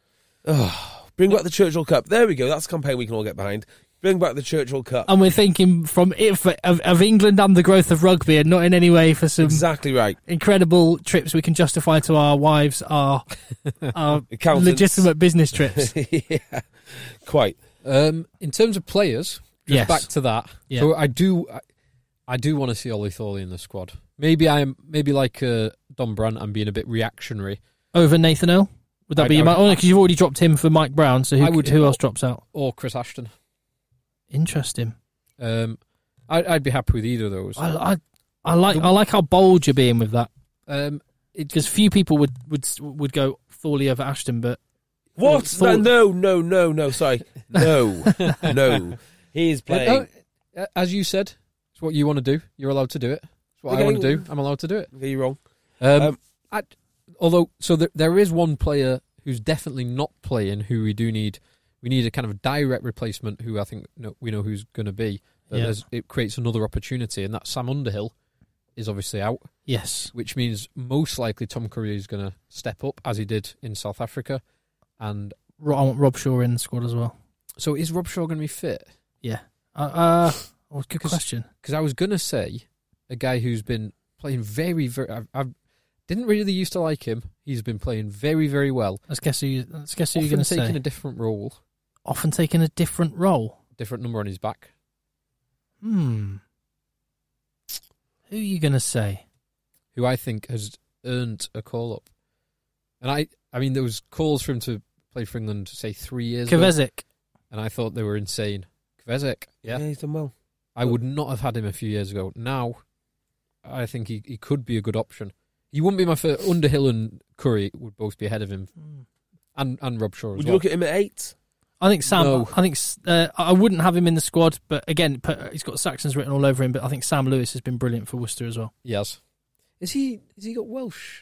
Bring back the Churchill Cup. There we go. That's a campaign we can all get behind. Bring back the Churchill Cup. And we're thinking from it, for, of, of England and the growth of rugby, and not in any way for some Exactly right. incredible trips we can justify to our wives, our, our Accountants. legitimate business trips. Yeah, quite. Um, in terms of players, just Yes. back to that. Yeah. So I do, I, I do want to see Ollie Thorley in the squad. Maybe I'm, maybe like uh, Don Brandt, I'm being a bit reactionary. Over Nathan Earl? Would that I- be I your would- mind? Only because you've already dropped him for Mike Brown, so who, I would- who else drops out? Or Chris Ashton. Interesting. Um, I, I'd be happy with either of those. I, I, I like I like how bold you're being with that, Um, because few people would, would would go Thorley over Ashton, but What? Thor- No, no, no, no. Sorry. No. No. He is playing. uh, as you said, it's what you want to do. You're allowed to do it. It's what Okay. I want to do. I'm allowed to do it. Are you wrong? Um, Um, I, although, so there, there is one player who's definitely not playing, who we do need. We need a kind of direct replacement, who I think no, we know who's going to be. But Yeah. there's- it creates another opportunity, and that Sam Underhill is obviously out, yes, which means most likely Tom Curry is going to step up as he did in South Africa. And Ro- I want Rob Shaw in the squad as well. so, is Rob Shaw going to be fit? Yeah. Uh, uh oh, good 'Cause- question. Because I was going to say a guy who's been playing very, very. I I didn't really used to like him. He's been playing very, very well. Let's guess who. You, let's guess who you're Often going to taking say. a different role, Often taking a different role. different number on his back. Hmm. Who are you going to say? Who I think has earned a call up. And I, I mean, there was calls for him to play for England, say three years ago, Kvesic. and I thought they were insane. Kvesic, yeah. he's done well. I would not have had him a few years ago. Now, I think he, he could be a good option. He wouldn't be my first. Underhill and Curry would both be ahead of him, and and Rob Shaw as Would you well. look at him at eight? I think Sam. No. I think uh, I wouldn't have him in the squad, but again, put- he's got Saxons written all over him. But I think Sam Lewis has been brilliant for Worcester as well. Yes. Is he? Has he got Welsh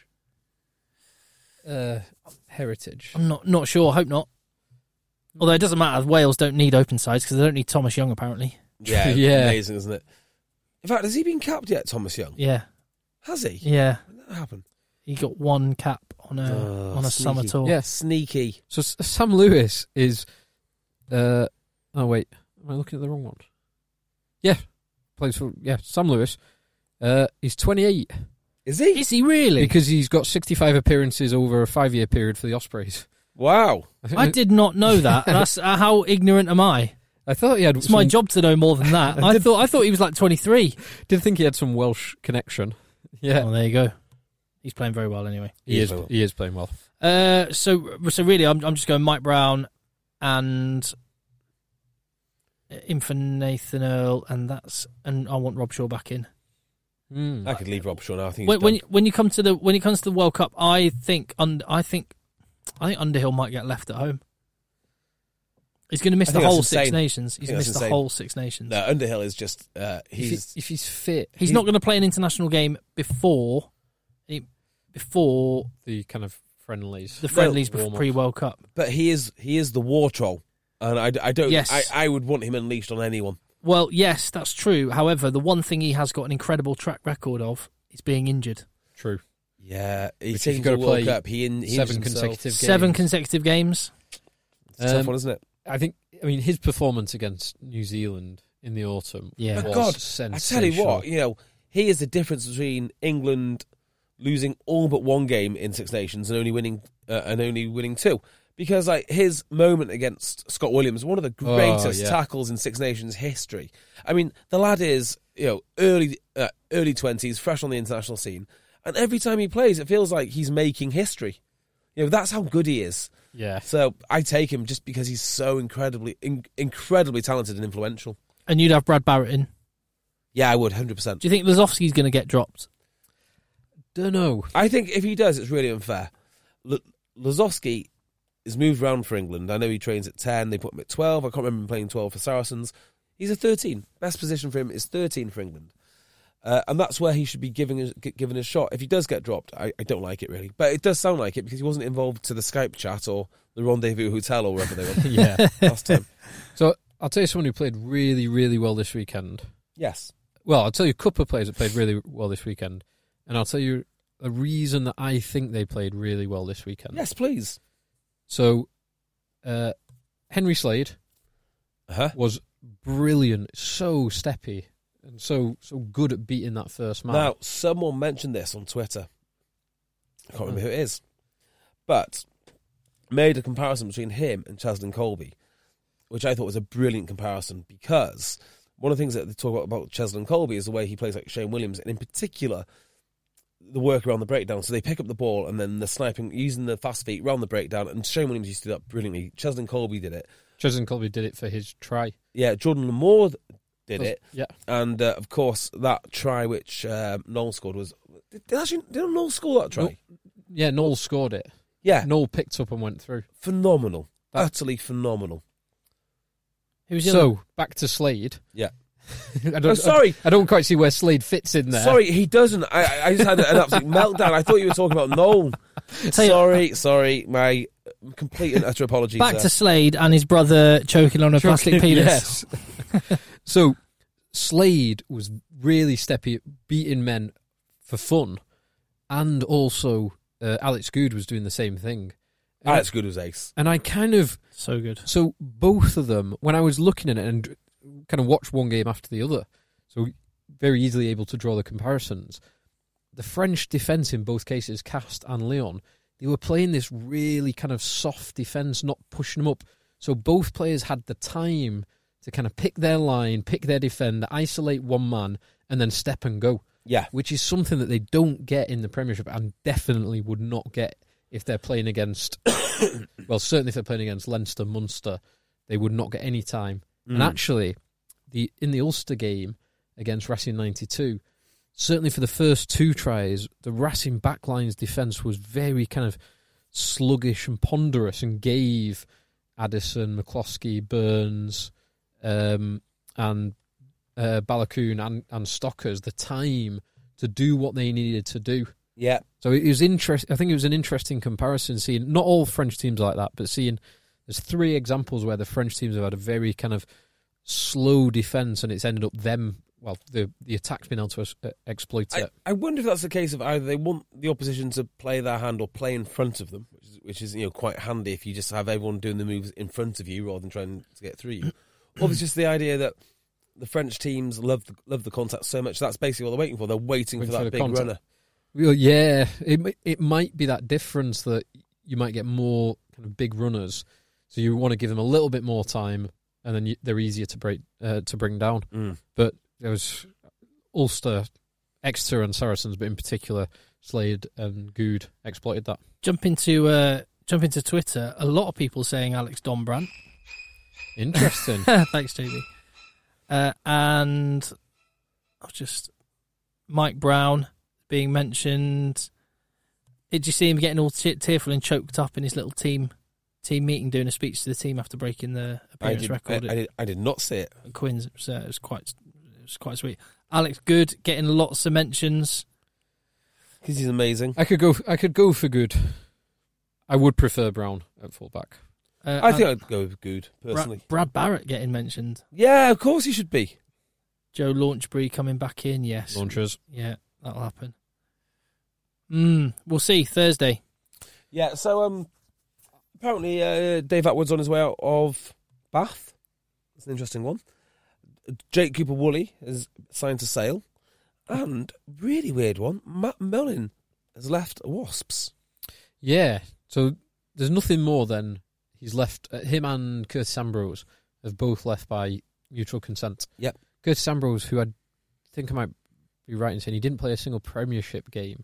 uh, heritage? I'm not not sure. I hope not. Although it doesn't matter. Wales don't need open sides because they don't need Thomas Young apparently. Yeah, Yeah. amazing, isn't it? In fact, has he been capped yet, Thomas Young? Yeah, Has he? yeah. When did that happen? He got one cap on a Oh, on a summer sneaky. tour. Yeah. Sneaky. So S- Sam Lewis is. Uh, oh wait, am I looking at the wrong one? Yeah, plays for yeah Sam Lewis. Uh, he's twenty-eight Is he? Is he really? because he's got sixty-five appearances over a five-year period for the Ospreys. Wow. I did not know that. That's uh, how ignorant am I? I thought he had. It's some, my job to know more than that. I thought I thought he was like twenty-three. Did think he had some Welsh connection. Yeah, Oh, there you go. He's playing very well anyway. he He is. is well. He is playing well. Uh, so so really, I'm I'm just going Mike Brown and in for Nathan Earl, and that's and I want Rob Shaw back in. Mm. I could leave Rob Shaw now. I think When he's when done. you, when you come to the when it comes to the World Cup, I think un, I think I think Underhill might get left at home. He's going to miss I the think that's whole Six insane. Nations. He's think that's missed the insane. whole Six Nations. No, Underhill is just uh, If, he, he's if he's fit, He's he- not going to play an international game before he- before the kind of friendlies. the friendlies warm up. pre World Cup. but he is he is the war troll, and I, I don't Yes. I, I would want him unleashed on anyone. Well, yes, that's true. However, the one thing he has got an incredible track record of is being injured. True. Yeah, he Which takes he's him gotta to the World play Cup. He, in, he seven injures himself. consecutive games. Seven consecutive games. It's a tough Um, one, isn't it? I think. I mean, his performance against New Zealand in the autumn. Yeah. was But God, I sensational. tell you what, you know, he is the difference between England losing all but one game in Six Nations and only winning uh, and only winning two. Because like his moment against Scott Williams, one of the greatest oh, yeah. tackles in Six Nations history. I mean, the lad is you know early uh, early twenties, fresh on the international scene, and every time he plays, it feels like he's making history. You know, that's how good he is. Yeah. So I take him just because he's so incredibly, in, incredibly talented and influential. And you'd have Brad Barrett in. Yeah, I would, one hundred percent. Do you think Lazowski's going to get dropped? Don't know. I think if he does, it's really unfair. L- Lazowski is moved around for England. I know he trains at ten. They put him at twelve. I can't remember him playing twelve for Saracens. He's a thirteen. Best position for him is thirteen for England. Uh, and that's where he should be giving a, given a shot. If he does get dropped, I, I don't like it really. But it does sound like it because he wasn't involved to the Skype chat or the Rendezvous Hotel or wherever they went Yeah. last time. So I'll tell you someone who played really, really well this weekend. Yes. Well, I'll tell you a couple of players that played really well this weekend. And I'll tell you a reason that I think they played really well this weekend. Yes, please. So, uh, Henry Slade Uh-huh. was brilliant, so steppy, and so so good at beating that first man. Now, someone mentioned this on Twitter. I can't remember who it is. But made a comparison between him and Cheslin Colby, which I thought was a brilliant comparison because one of the things that they talk about, about Cheslin Colby is the way he plays like Shane Williams, and in particular, the work around the breakdown. So they pick up the ball and then the sniping, using the fast feet around the breakdown, and Shane Williams used to do that brilliantly. Cheslin Colby did it. Cheslin Colby did it for his try. Yeah, Jordan Lamore did it. Yeah. And, uh, of course, that try which um, Noel scored was... Did, did, actually, did Noel score that try? No, yeah, Noel scored it. Yeah. Noel picked up and went through. Phenomenal. That- Utterly phenomenal. Who's the So, other- back to Slade. Yeah. I don't, Oh, sorry. I, I don't quite see where Slade fits in there. Sorry, he doesn't. I, I just had an absolute meltdown. I thought you were talking about Noel. Tell you- Sorry, sorry. My complete and utter apologies. Back there. to Slade and his brother choking on a plastic penis. Yes. So, Slade was really steppy at beating men for fun, and also uh, Alex Good was doing the same thing. And Alex I, Good was ace. and I kind of So good. so both of them, when I was looking at it and kind of watched one game after the other, so very easily able to draw the comparisons. The French defence in both cases, Cast and Leon, they were playing this really kind of soft defence, not pushing them up. So both players had the time to kind of pick their line, pick their defender, isolate one man, and then step and go. Yeah. Which is something that they don't get in the Premiership and definitely would not get if they're playing against, well, certainly if they're playing against Leinster, Munster, they would not get any time. Mm. And actually, the in the Ulster game against Racing ninety-two, certainly for the first two tries, the Racing backline's defence was very kind of sluggish and ponderous and gave Addison, McCloskey, Burns, um, and uh, Balakoon and, and Stockers the time to do what they needed to do. Yeah. So it was interest. I think it was an interesting comparison seeing not all French teams are like that, but seeing there's three examples where the French teams have had a very kind of slow defence and it's ended up them. Well, the the attack's been able to uh, exploit I, it. I wonder if that's the case of either they want the opposition to play their hand or play in front of them, which is, which is you know quite handy if you just have everyone doing the moves in front of you rather than trying to get through you. Or it's just the idea that the French teams love the, love the contact so much that's basically what they're waiting for. They're waiting, Waiting for that for the big contact. runner. Well, yeah, it mi- it might be that difference that you might get more kind of big runners, so you want to give them a little bit more time, and then you, they're easier to break uh, to bring down. Mm. But there was Ulster, Exeter, and Saracens, but in particular Slade and Good exploited that. Jump into uh, jump into Twitter. A lot of people saying Alex Dombrandt. Interesting. Thanks, J B. Uh, and I'll just Mike Brown being mentioned. Did you see him getting all te- tearful and choked up in his little team team meeting, doing a speech to the team after breaking the I appearance did, record I, at I, did, I did not see it. Quins? It was, uh, it was quite it was quite sweet. Alex Good getting lots of mentions. Because he's amazing. I could go. I could go for Good. I would prefer Brown at fullback. Uh, I think and I'd go with Good, personally. Brad, Brad Barrett getting mentioned. Yeah, of course he should be. Joe Launchbury coming back in. Yes, Launchers. yeah, that'll happen. Mm, we'll see Thursday. Yeah, so um, apparently uh, Dave Atwood's on his way out of Bath. That's an interesting one. Jake Cooper-Woolley is signed to Sale. And really weird one, Matt Mellon has left Wasps. Yeah, so there's nothing more than he's left. Uh, him and Curtis Ambrose have both left by mutual consent. Yep. Curtis Ambrose, who I think I might be right in saying he didn't play a single Premiership game.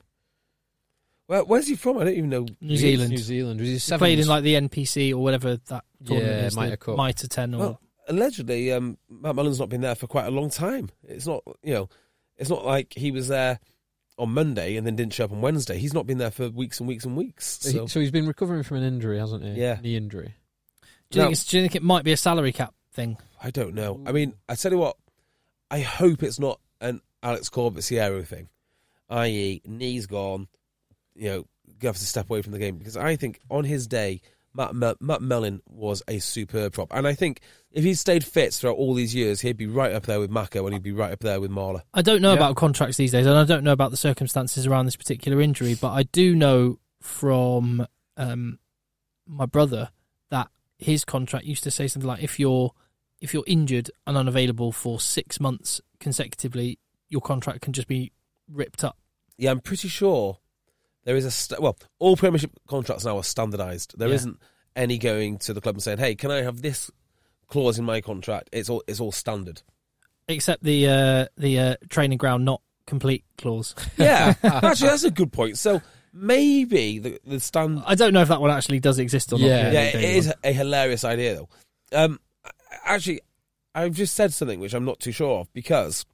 Well, where's he from? I don't even know. New Zealand. New Zealand. Was he, He played in like the N P C or whatever that tournament Yeah, is, Mitre the Cup. Mitre ten or Well, allegedly, um, Matt Mellon's not been there for quite a long time. It's not, you know, it's not like he was there on Monday and then didn't show up on Wednesday. He's not been there for weeks and weeks and weeks. So, So, he, so he's been recovering from an injury, hasn't he? Yeah. Knee injury. do you, Now- think it's, do you think it might be a salary cap thing? I don't know. I mean, I tell you what, I hope it's not an Alex Corbett-Sierra thing, that is, knee's gone, you know, you have to step away from the game, because I think on his day, Matt, Mel- Matt Mellon was a superb prop. And I think if he stayed fit throughout all these years, he'd be right up there with Mako and he'd be right up there with Marler. I don't know Yeah. about contracts these days, and I don't know about the circumstances around this particular injury, but I do know from um, my brother that his contract used to say something like, if you're if you're injured and unavailable for six months consecutively, your contract can just be ripped up. Yeah, I'm pretty sure there is a... St- well, all Premiership contracts now are standardised. There Yeah. isn't any going to the club and saying, hey, can I have this clause in my contract? It's all it's all standard. Except the uh, the uh, training ground not complete clause. Yeah, actually, that's a good point. So maybe the, the stand... I don't know if that one actually does exist or not. Yeah. the Yeah, it daily is one. a hilarious idea, though. Um, actually, I've just said something which I'm not too sure of, because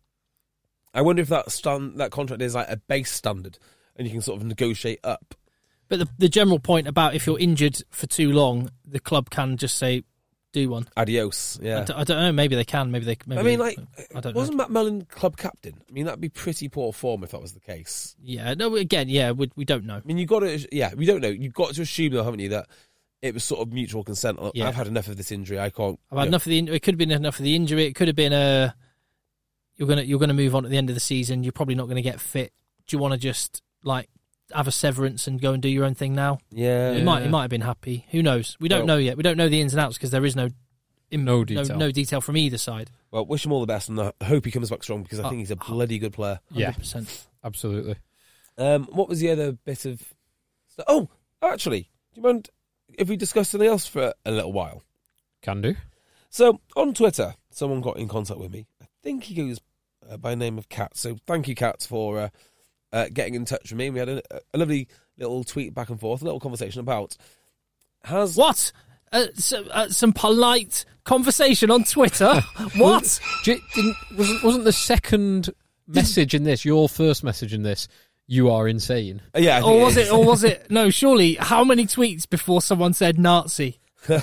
I wonder if that stand, that contract is like a base standard, and you can sort of negotiate up. But the, the general point about if you're injured for too long, the club can just say, do one. Adios. I, Yeah. d- I don't know. Maybe they can. Maybe they. Maybe I mean, like, I don't know. wasn't Matt Mellon club captain? I mean, that'd be pretty poor form if that was the case. Yeah. No. Again, yeah. We, we don't know. I mean, you got to, yeah, we don't know. You've got to assume, though, haven't you, that it was sort of mutual consent. Yeah. I've had enough of this injury. I can't. I've had you know. enough of the. in- It could have been enough of the injury. It could have been a. You're gonna you're gonna move on at the end of the season. You're probably not going to get fit. Do you want to just like have a severance and go and do your own thing now? Yeah. He might he might have been happy. Who knows? We don't Well- know yet. We don't know the ins and outs because there is no. im- No no detail. no detail from either side. Well, wish him all the best, and I hope he comes back strong, because I Oh, think he's a bloody good player. Yeah, one hundred percent. absolutely. Um, what was the other bit of... Oh, actually, do you mind if we discuss something else for a little while? Can do. So, on Twitter, someone got in contact with me. I think he goes uh, by the name of Kat. So, thank you, Kat, for uh, uh, getting in touch with me. We had a, a lovely little tweet back and forth, a little conversation about... Has What? Uh, so, uh, some polite conversation on Twitter. What? Do you- didn't, wasn't, wasn't the second message in this, your first message in this, you are insane? Uh, yeah, I think Or was is. it? Or was it? No, surely. How many tweets before someone said Nazi?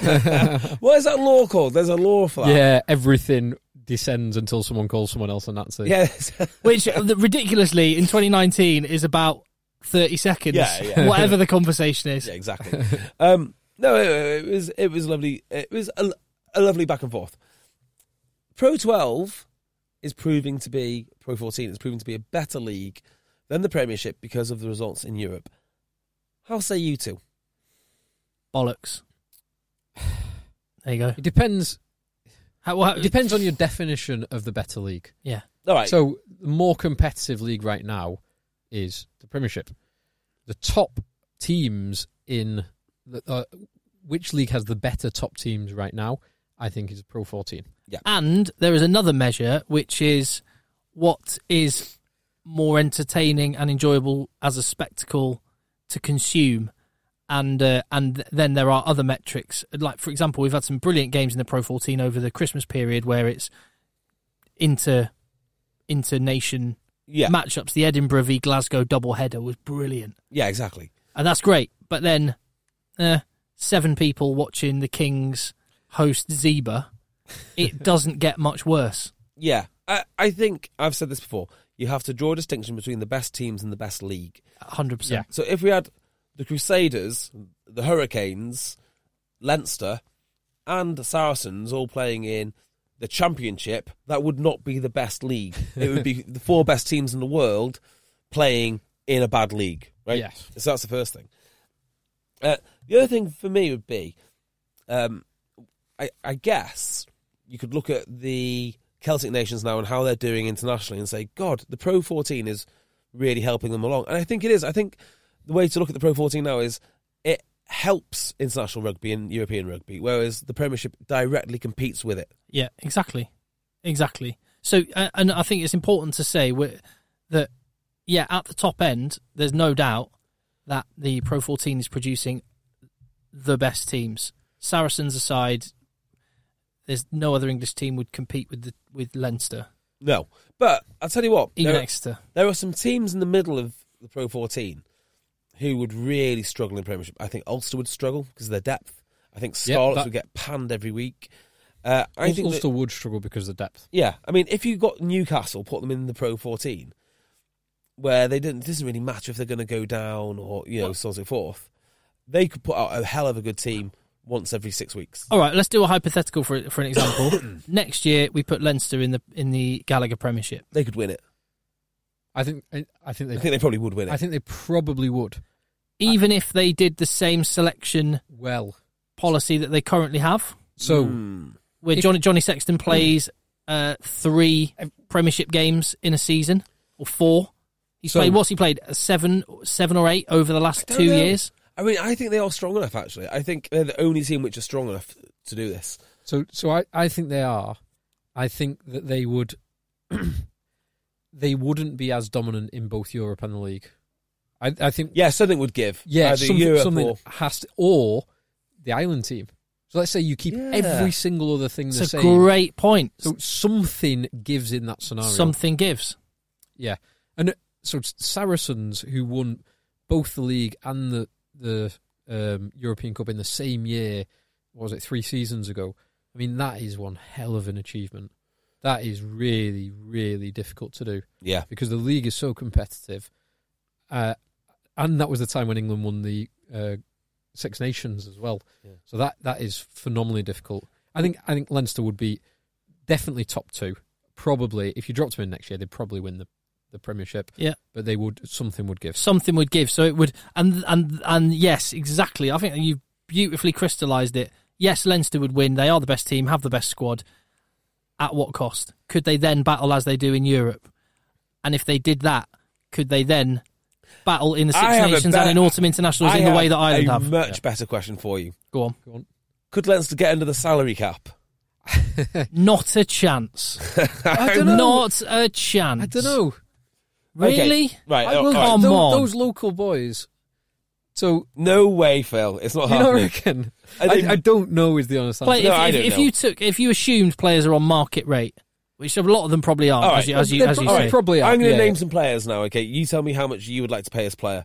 What is that law called? There's a law for that. Yeah, everything descends until someone calls someone else a Nazi. Yeah. Which uh, ridiculously in twenty nineteen is about thirty seconds. Yeah, yeah. Whatever the conversation is. Yeah, exactly. um, no, it, it was it was lovely. It was a, a lovely back and forth. Pro twelve is proving to be Pro fourteen. Is proving to be a better league than the Premiership because of the results in Europe. How say you two? Bollocks. There you go. It depends. How, how, It depends on your definition of the better league. yeah. All right. So the more competitive league right now is the Premiership. The top teams in the, uh, which league has the better top teams right now? I think is Pro fourteen. And there is another measure, which is what is more entertaining and enjoyable as a spectacle to consume. And uh, and then there are other metrics. Like, for example, we've had some brilliant games in the Pro fourteen over the Christmas period where it's inter inter-nation yeah, matchups. The Edinburgh v Glasgow doubleheader was brilliant. yeah, exactly. And that's great. But then uh, seven people watching the Kings host Zebra, it doesn't get much worse. Yeah, I, I think I've said this before. You have to draw a distinction between the best teams and the best league. one hundred percent. So if we had the Crusaders, the Hurricanes, Leinster, and the Saracens all playing in the Championship, that would not be the best league. It would be the four best teams in the world playing in a bad league, right? Yes. So that's the first thing. Uh, the other thing for me would be, um, I, I guess you could look at the Celtic nations now and how they're doing internationally and say, God, the Pro fourteen is really helping them along. And I think it is. I think the way to look at the Pro fourteen now is it helps international rugby and European rugby, whereas the Premiership directly competes with it. Yeah, exactly. Exactly. So, uh, and I think it's important to say that, yeah, at the top end, there's no doubt that the Pro fourteen is producing the best teams. Saracens aside, there's no other English team would compete with the, with Leinster. No. But I'll tell you what. Even there, Exeter. There are some teams in the middle of the Pro fourteen who would really struggle in Premiership. I think Ulster would struggle because of their depth. I think Scarlets yeah, that, would get panned every week. Uh, I Ulster, think Ulster that, would struggle because of the depth. Yeah. I mean, if you got Newcastle, put them in the Pro fourteen, where they didn't, it doesn't really matter if they're going to go down or, you know, so on and so forth, they could put out a hell of a good team once every six weeks. All right, let's do a hypothetical for for an example. Next year, we put Leinster in the in the Gallagher Premiership. They could win it. I think. I, I think they. I think they probably would win it. I think they probably would. Even I, if they did the same selection well policy that they currently have. So, mm. where if, Johnny Johnny Sexton plays uh, three Premiership games in a season or four. He's so, played. What's he played? Seven, seven or eight over the last two know. years. I mean, I think they are strong enough, actually. I think they're the only team which are strong enough to do this. So so I, I think they are. I think that they would... they wouldn't be as dominant in both Europe and the league. I, I think... Yeah, something would give. Yeah, Either something, Europe something or... has to... Or the island team. So let's say you keep Yeah. every single other thing the It's a same. great point. So something gives in that scenario. Something gives. Yeah. And so Saracens, who won both the league and the the um, European Cup in the same year, what was it, three seasons ago? I mean, that is one hell of an achievement. That is really, really difficult to do. Yeah. Because the league is so competitive. Uh, and that was the time when England won the uh, Six Nations as well. Yeah. So that that is phenomenally difficult. I think I think Leinster would be definitely top two. Probably, if you dropped them in next year, they'd probably win the the Premiership. Yeah, but they would something would give. Something would give. So it would, and and and yes, exactly. I think you beautifully crystallised it. Yes, Leinster would win. They are the best team, have the best squad. At what cost? Could they then battle as they do in Europe? And if they did that, could they then battle in the Six Nations and in autumn internationals I in the way that Ireland a have? much Yeah. better question for you. Go on. Go on. Could Leinster get under the salary cap? Not a chance. I don't know. Not a chance. I don't know. Really? Okay. Right. I oh, will, all right. Come those, on. those local boys. So No way, Phil. It's not you don't happening. reckon? I I, think- I don't know is the honest answer. Play, No, if, I if, don't if know. you took, if you assumed players are on market rate, which a lot of them probably are, All right. as you as you, They're as you pro- say. probably are. I'm going to yeah. name some players now, okay? You tell me how much you would like to pay as player.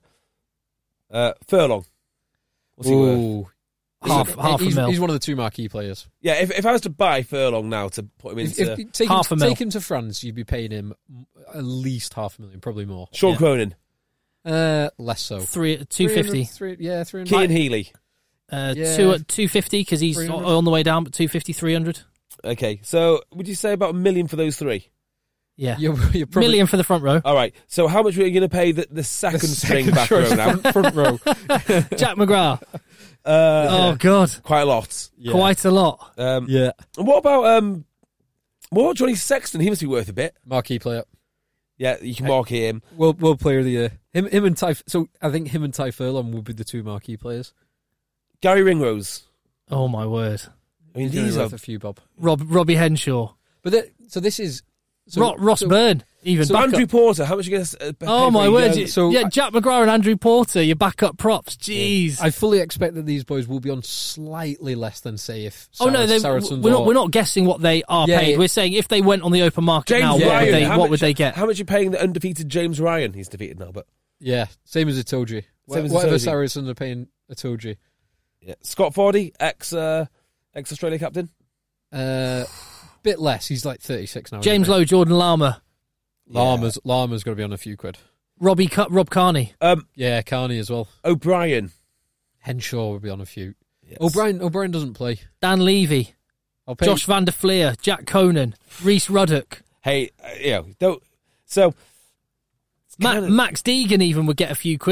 Uh, Furlong. What's he worth? Ooh. Half- He's- half a he's, mil. He's one of the two marquee players. Yeah, if if I was to buy Furlong now to put him If, into... if, take, Half him, a mil. take him to France, you'd be paying him at least half a million, probably more. Sean Yeah. Cronin. Uh, less so. Three two fifty. Three, yeah, three hundred. Keane Healy. Uh, Yeah. two two fifty because he's three hundred. on the way down, but two fifty, three hundred. Okay, so would you say about a million for those three? Yeah, You're, you're probably, million for the front row. All right, so how much were you going to pay the, the second the string second back row choice now? front, front row. Jack McGrath. Uh, Oh God, Quite a lot. Yeah. quite a lot. Um, Yeah. and what about um, what about Johnny Sexton? He must be worth a bit. Marquee player. Yeah, you can mark him. World, World Player of the Year. Him, him and Ty. So I think him and Ty Furlong would be the two marquee players. Gary Ringrose. Oh my word, I mean, He's gonna these be are... worth a few bob. Rob Robbie Henshaw, But the, so this is so, Ro- Ross so, Byrne, even So backup. Andrew Porter, how much are you going to uh, pay Oh for my a word! young- you- so yeah, I- Jack McGrath and Andrew Porter, your backup props. Jeez. I fully expect that these boys will be on slightly less than say if. oh no, Saracens- they, Saracens we're not. or- We're not guessing what they are Yeah, paid. yeah. We're saying if they went on the open market James now, Ryan. what would they? how What much, would they get? How much are you paying the undefeated James Ryan? He's defeated now, but Yeah, same as Itoji. Same as Whatever Itoje. Saracens are paying Itoji. yeah. Scott Fordy, ex uh, ex Australia captain. Uh, bit less. He's like thirty-six now. James isn't Lowe, Jordan Lama, he? Lama's Lama's got to be on a few quid. Robbie, Cu- Rob Carney. Um, Yeah, Carney as well. O'Brien. Henshaw would be on a few. Yes. O'Brien O'Brien doesn't play. Dan Levy, I'll pay. Josh Van der Fleer, Jack Conan, Reece Ruddock, Hey, uh, you know, don't. So Ma- kinda- Max Deegan even would get a few quid.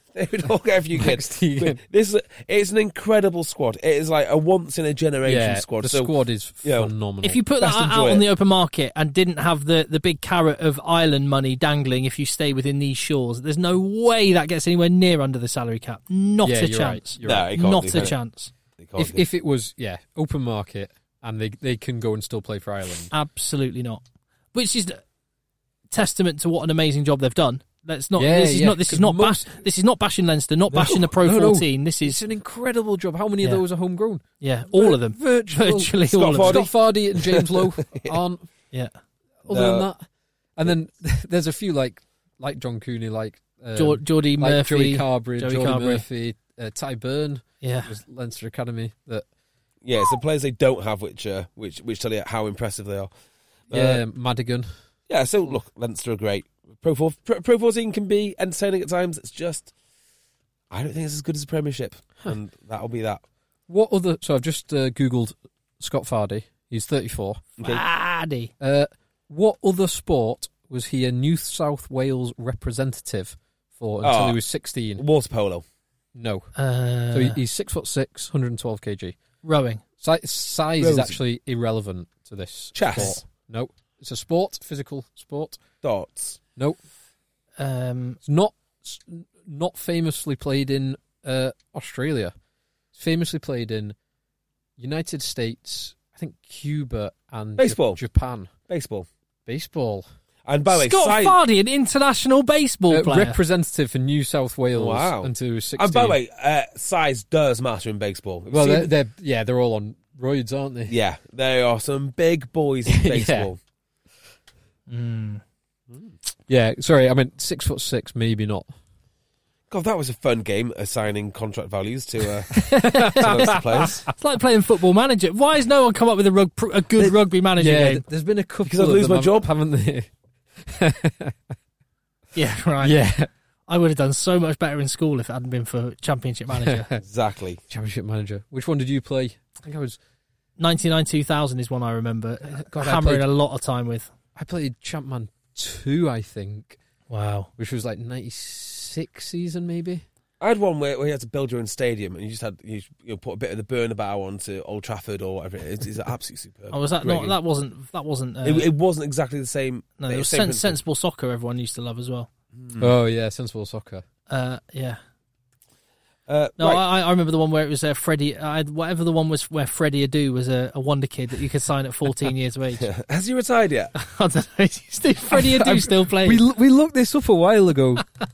They would all get a few Next kids. year. This is it's an incredible squad. It is like a once in a generation Yeah, squad. the So, squad is you know, phenomenal. If you put that Best out enjoy on it. the open market and didn't have the, the big carrot of Ireland money dangling if you stay within these shores, there's no way that gets anywhere near under the salary cap. Not Yeah, a you're chance. right, you're No, right. it can't Not do, a can it? chance. They can't If do. if it was yeah open market and they they can go and still play for Ireland. Absolutely not. Which is testament to what an amazing job they've done. Let's not. Yeah, this is yeah, not. This is 'cause not. most- Bash, this is not bashing Leinster. Not bashing the Pro no, no. fourteen. This It's is an incredible job. How many Yeah. of those are homegrown? yeah, all of them. Virtual- Virtually Scott all of them. Fardy. Scott Fardy and James Lowe aren't. Yeah, Other No. than that, and then there's a few like like John Cooney, like um, Geor- Geordie like Murphy, Joey Carberry, Joey Joey Carberry. Murphy, uh, Ty Byrne, Yeah, was Leinster Academy. That Yeah, it's the players they don't have, which uh, which which tell you how impressive they are. Uh, yeah, Madigan. yeah. So look, Leinster are great. Pro four, Pro, Pro fourteen can be entertaining at times. It's just, I don't think it's as good as the Premiership, and that'll be that. What other? So I've just uh, googled Scott Fardy. He's thirty-four. Okay. Fardy. Uh, what other sport was he a New South Wales representative for until Oh. he was sixteen? Water polo. No. Uh, So he, he's six foot six, one hundred twelve kilograms. rowing. Si- size Rosie. is actually irrelevant to this Chess. sport. No, it's a sport, physical sport. Darts. No, Um, it's not it's not famously played in uh, Australia. It's famously played in United States, I think Cuba and Baseball. Ja- Japan. Baseball. Baseball. And by the way, Scott size, Fardy, an international baseball Uh, player. representative for New South Wales Wow. until he was sixteen. and by the way, uh, size does matter in baseball. well, See, they're, they're yeah, they're all on roids, aren't they? yeah, there are some big boys in Yeah. baseball. Mm. Yeah, sorry, I meant six foot six, maybe not. God, that was a fun game, assigning contract values to, uh, to those players. It's like playing Football Manager. Why has no one come up with a, rug, a good rugby manager Yeah, game? th- there's been a couple. Because I'd of lose them, my job. haven't they? Yeah, right. Yeah, I would have done so much better in school if it hadn't been for Championship Manager. Exactly. Championship Manager. Which one did you play? I think I was. ninety-nine two thousand is one I remember God, I hammering played- a lot of time with. I played Champman two, I think, Wow. which was like ninety-six season, maybe. I had one where, where you had to build your own stadium, and you just had you, you know, put a bit of the Burnabout onto Old Trafford or whatever. It's, it's absolutely superb. Oh, was that Great not? game. That wasn't. That wasn't. Uh, It, it wasn't exactly the same. no, there was same sen- principle. sensible soccer. Everyone used to love as well. Hmm. Oh yeah, sensible soccer. Uh, yeah. Uh, No, right. I, I remember the one where it was uh, Freddie. I had, whatever the one was where Freddie Adu was a, a wonder kid that you could sign at fourteen years of age. Has he retired yet? I don't know. Is still- Freddie Adu I'm- still playing? We l- we looked this up a while ago.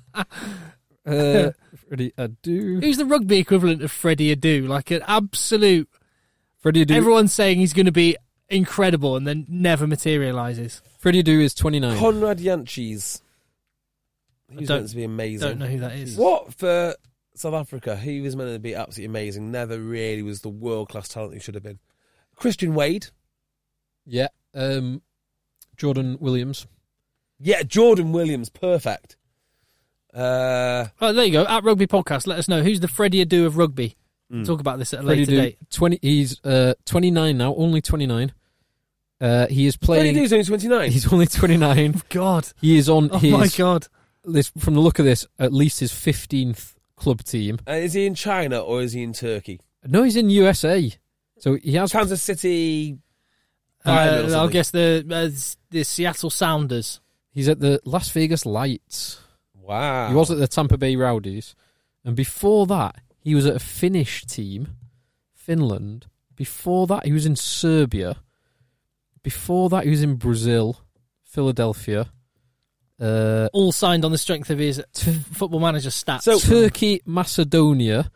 uh, Freddie Adu. Who's the rugby equivalent of Freddie Adu? Like an absolute. Freddie Adu. Everyone's saying he's going to be incredible and then never materialises. Freddie Adu is twenty-nine. Conrad Yanchis. He was don't- meant to be amazing. Don't know who that is. What for South Africa? He was meant to be absolutely amazing. Never really was the world class talent he should have been. Christian Wade. Yeah. Um, Jordan Williams. Yeah, Jordan Williams. Perfect. Uh, Oh, there you go. At Rugby Podcast, let us know who's the Freddie Adu of rugby. mm. We'll talk about this at a Freddie later Adu, date. twenty. He's uh, twenty-nine now. Only twenty-nine. Uh, he is Freddie playing. Adu's only twenty-nine. He's only twenty-nine. God. He is on Oh his. my God. This, from the look of this, at least his fifteenth club team. Uh, is he in China or is he in Turkey? No, he's in U S A. So he has. Kansas City. Bayern or Uh, I'll something. guess the uh, the Seattle Sounders. He's at the Las Vegas Lights. Wow. He was at the Tampa Bay Rowdies, and before that, he was at a Finnish team, Finland. Before that, he was in Serbia. Before that, he was in Brazil, Philadelphia. Uh, All signed on the strength of his t- football manager stats. So- Turkey, Macedonia,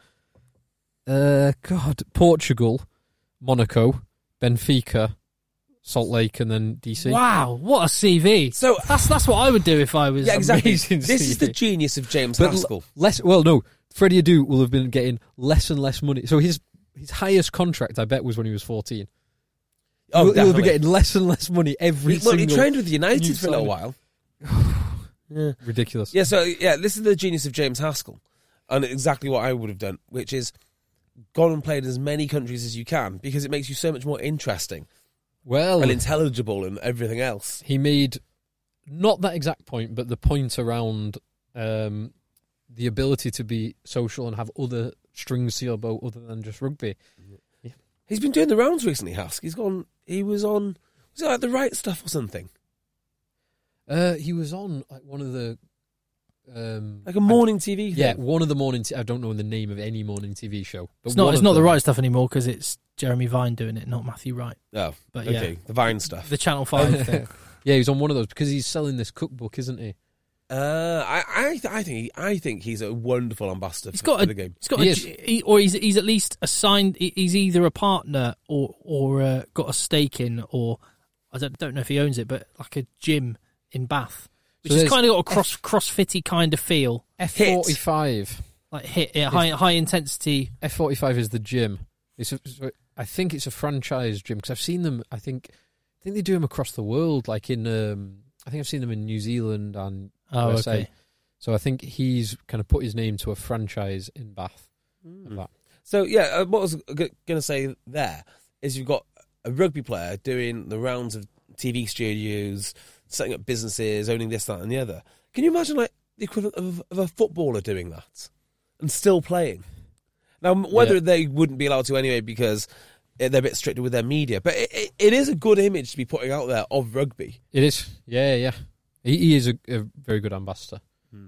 uh, God, Portugal, Monaco, Benfica, Salt Lake, and then D C. wow, what a C V. So That's that's what I would do if I was. yeah, exactly. amazing This is C V. the genius of James But Haskell. l- less. Well, no, Freddie Adu will have been getting less and less money. So his his highest contract, I bet, was when he was fourteen. Oh, he'll, he'll be definitely. getting less and less money every He, well, he single. trained with United new for a little signing. while. Yeah. Ridiculous. Yeah, so yeah, this is the genius of James Haskell, and exactly what I would have done, which is gone and played as many countries as you can because it makes you so much more interesting Well, and intelligible and everything else. he made not that exact point, but the point around um, the ability to be social and have other strings to your bow other than just rugby. Yeah. He's been doing the rounds recently, Husk. He's gone. He was on. Was it like The Right Stuff or something? Uh, he was on like one of the. Um, Like a morning T V thing. yeah, one of the morning. T- I don't know the name of any morning T V show. But It's not. one It's of not the them- right stuff anymore because it's Jeremy Vine doing it, not Matthew Wright. Oh, But okay. yeah. The Vine stuff. The Channel Five thing. Yeah, he's on one of those because he's selling this cookbook, isn't he? Uh, I, I, th- I think, he, I think he's a wonderful ambassador He's for, got for a, the game. he's got He a, is. he, or he's he's at least assigned. he- He's either a partner or or uh, got a stake in, or I don't don't know if he owns it, but like a gym in Bath, which So has there's kind of got a cross CrossFitty kind of feel, F forty-five. like hit yeah, high high intensity. F forty-five is the gym. It's a, I think it's a franchise gym because I've seen them. I think I think they do them across the world. Like in, um, I think I've seen them in New Zealand and Oh, U S A. okay. So I think he's kind of put his name to a franchise in Bath. And that. So, yeah, uh, what I was going to say there is you've got a rugby player doing the rounds of T V studios, setting up businesses, owning this, that, and the other. Can you imagine, like, the equivalent of, of a footballer doing that and still playing? Now, whether Yeah. they wouldn't be allowed to anyway because they're a bit stricter with their media, but it, it, it is a good image to be putting out there of rugby. It is. Yeah, yeah. He, he is a, a very good ambassador.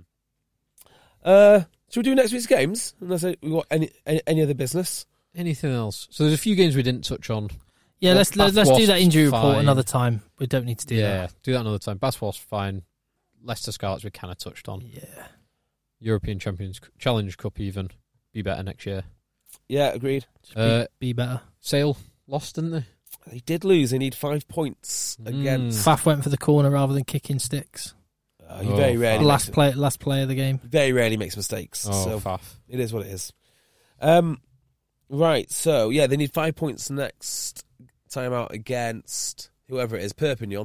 Uh, should we do next week's games? Unless we got any, any any other business. Anything else? So there's a few games we didn't touch on. Yeah, Well, let's let's, Bath let's do that Wasps, injury report fine. another time. We don't need to do yeah, that. do that another time. Bath Wasps, fine. Leicester Scarlets, we kind of touched on. Yeah, European Champions Challenge Cup, even be better next year. Yeah, agreed. Just be, Uh, be better. Sale lost, didn't they? They did lose. They need five points Mm. against. Faf went for the corner rather than kicking sticks. Uh, he Oh, very rarely Last makes, play, last play of the game. very rarely makes mistakes. Oh, so faff. it is what it is. Um, right. So yeah, they need five points next time out against whoever it is, Perpignan,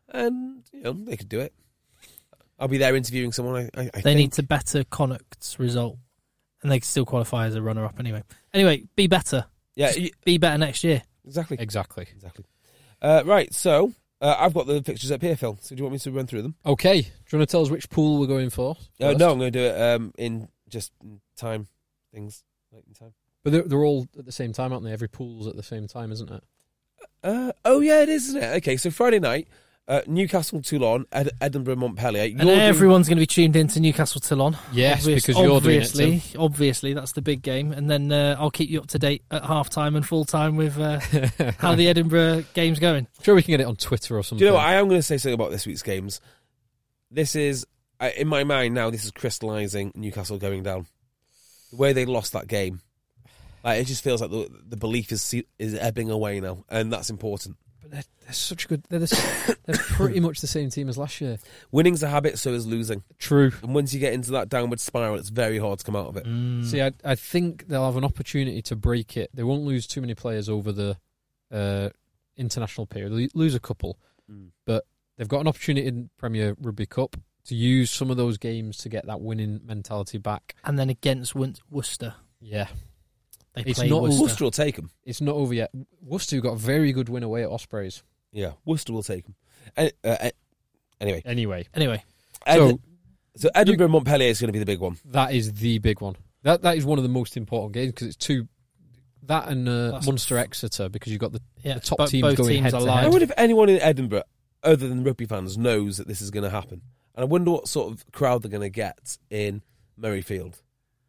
and you know they could do it. I'll be there interviewing someone. I, I, I They think. need to better Connacht's result, and they can still qualify as a runner-up anyway. Anyway, be better. Yeah, Just y- be better next year. exactly. Exactly. Exactly. Uh, right. So uh, I've got the fixtures up here, Phil. So do you want me to run through them? Okay. Do you want to tell us which pool we're going for? Uh, first? no, I'm going to do it um, in just in time things. Like in time. But they're, they're all at the same time, aren't they? Every pool's at the same time, isn't it? Uh, oh yeah, it is, isn't it? Okay, so Friday night, uh, Newcastle, Toulon, Ed- Edinburgh, Montpellier. And You're doing- everyone's going to be tuned into Newcastle Toulon. Yes, Obvious- because you're doing it, obviously, obviously that's the big game. And then uh, I'll keep you up to date at half time and full time with uh, how the Edinburgh game's going. Sure, we can get it on Twitter or something. Do you know what? I am going to say something about this week's games. This is, I- in my mind now, this is crystallising Newcastle going down. The way they lost that game. Like, it just feels like the, the belief is is ebbing away now, and that's important. But they're, they're such good. They're, the, s- they're pretty much the same team as last year. Winning's a habit, so is losing. True. And once you get into that downward spiral, it's very hard to come out of it. Mm. See, I, I think they'll have an opportunity to break it. They won't lose too many players over the uh, international period. They'll lose a couple, Mm. but they've got an opportunity in Premier Rugby Cup to use some of those games to get that winning mentality back. And then against Win- Worcester, Yeah, they It's play not Worcester. Worcester will take them. it's not over yet. Worcester got a very good win away at Ospreys. Yeah, Worcester will take them. Uh, uh, anyway, Anyway, Anyway, Ed- so so Edinburgh Montpellier is going to be the big one. that is the big one. That that is one of the most important games because it's two. That and uh, That's- Munster Exeter because you've got the, yeah, the top bo- teams both going teams head are to live. I head. wonder if anyone in Edinburgh, other than rugby fans, knows that this is going to happen. And I wonder what sort of crowd they're going to get in Murrayfield.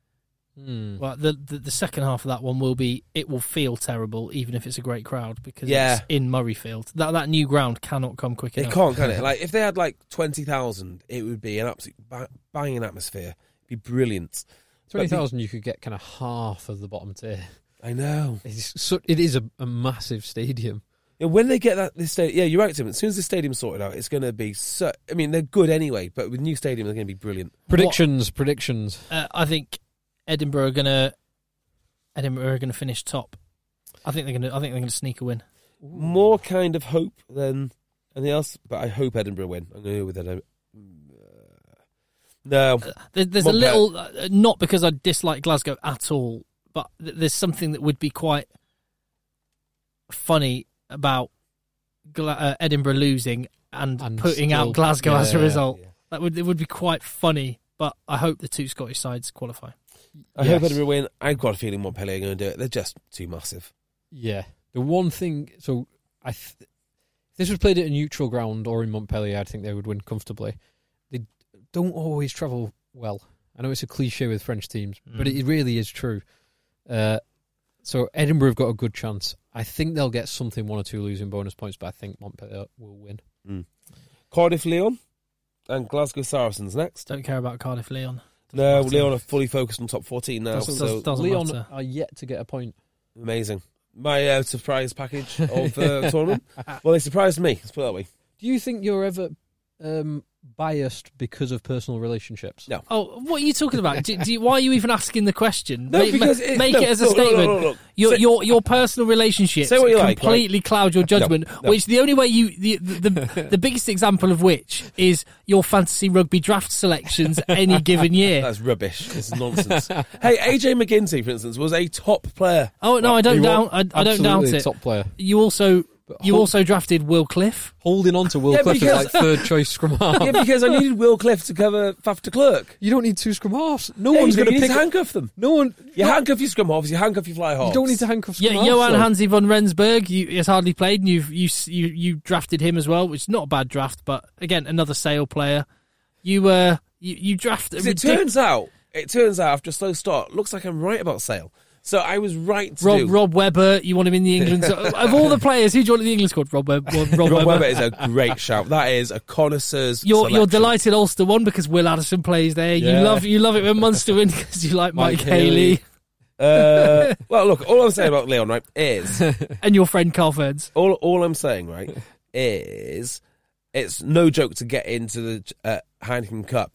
Hmm. Well, the, the the second half of that one will be. It will feel terrible, even if it's a great crowd, because Yeah. it's in Murrayfield. That that new ground cannot come quick It enough. can't, can it? Like, if they had like twenty thousand, it would be an absolute ba- banging atmosphere. It'd be brilliant. Twenty thousand, you could get kind of half of the bottom tier. I know. It's so, it is a, a massive stadium. Yeah, when they get that, this stadium, yeah, you're right, Tim. As soon as the stadium's sorted out, it's going to be so. I mean, they're good anyway, but with new stadium, they're going to be brilliant. Predictions, predictions. Uh, I think Edinburgh are gonna Edinburgh are gonna finish top. I think they're gonna. I think they're gonna sneak a win. More kind of hope than anything else, but I hope Edinburgh win. I'm going to go with Edinburgh. No, There, there's a Montpe- little, uh, not because I dislike Glasgow at all, but th- there's something that would be quite funny about Gla- uh, Edinburgh losing and, And putting still- out Glasgow as a yeah, result. yeah. That would it would be quite funny, but I hope the two Scottish sides qualify. I Yes. hope Edinburgh win. I've got a feeling Montpellier are going to do it. They're just too massive. Yeah. The one thing, so I, th- if this was played at a neutral ground or in Montpellier, I think they would win comfortably. They don't always travel well. I know it's a cliche with French teams, mm. but it really is true. Uh, so Edinburgh have got a good chance. I think they'll get something, one or two losing bonus points, but I think Montpellier will win. Mm. Cardiff Leon and Glasgow Saracens next. Don't care about Cardiff Leon. Doesn't No, matter. Leon are fully focused on top fourteen now. Doesn't- so doesn't Leon matter. are yet to get a point. amazing. My uh, surprise package of the tournament. Well, they surprised me. Let's put it that way. Do you think you're ever um, biased because of personal relationships? No. Oh, what are you talking about? do, do you, why are you even asking the question? No, make because ma- it- make no, it as a no, no, statement. no, no, no. Your, Say- your your personal relationships Say what you like, completely right? cloud your judgment. No, no. Which the only way you the the, the the biggest example of which is your fantasy rugby draft selections any given year. That's rubbish. It's nonsense. Hey, A J McGinty, for instance, was a top player. Oh no, I don't He doubt. was I, I don't doubt absolutely it. top player. You also you hold- also drafted Will Cliff. Holding on to Will Yeah, Cliff is because- like third choice scrum half. Yeah, because I needed Will Cliff to cover Faf de Klerk. You don't need two scrum halves. No Yeah, one's you going need to to pick. handcuff them. No one. You no, handcuff your scrum halves, you handcuff your fly halves. You don't need to handcuff scrum Yeah, halves. Johan though. Hansi von Rensburg. You has hardly played, and you've you you you drafted him as well, which is not a bad draft. But again, another Sale player. You uh you, you draft. A It ridic- turns out, it turns out after a slow start, looks like I'm right about Sale. So I was right to Rob, do. Rob Webber, you want him in the England so, of all the players, who do you want in the England squad? Rob, Web, Rob, Rob, Rob Webber. Webber is a great shout. That is a connoisseur's You're, selection. you're delighted Ulster one because Will Addison plays there. Yeah. You love you love it when Munster win because you like Mike, Mike Haley Uh, well, look, all I'm saying about Leon, right, is and your friend Carl Ferns. all. All I'm saying, right, is it's no joke to get into the uh, Heineken Cup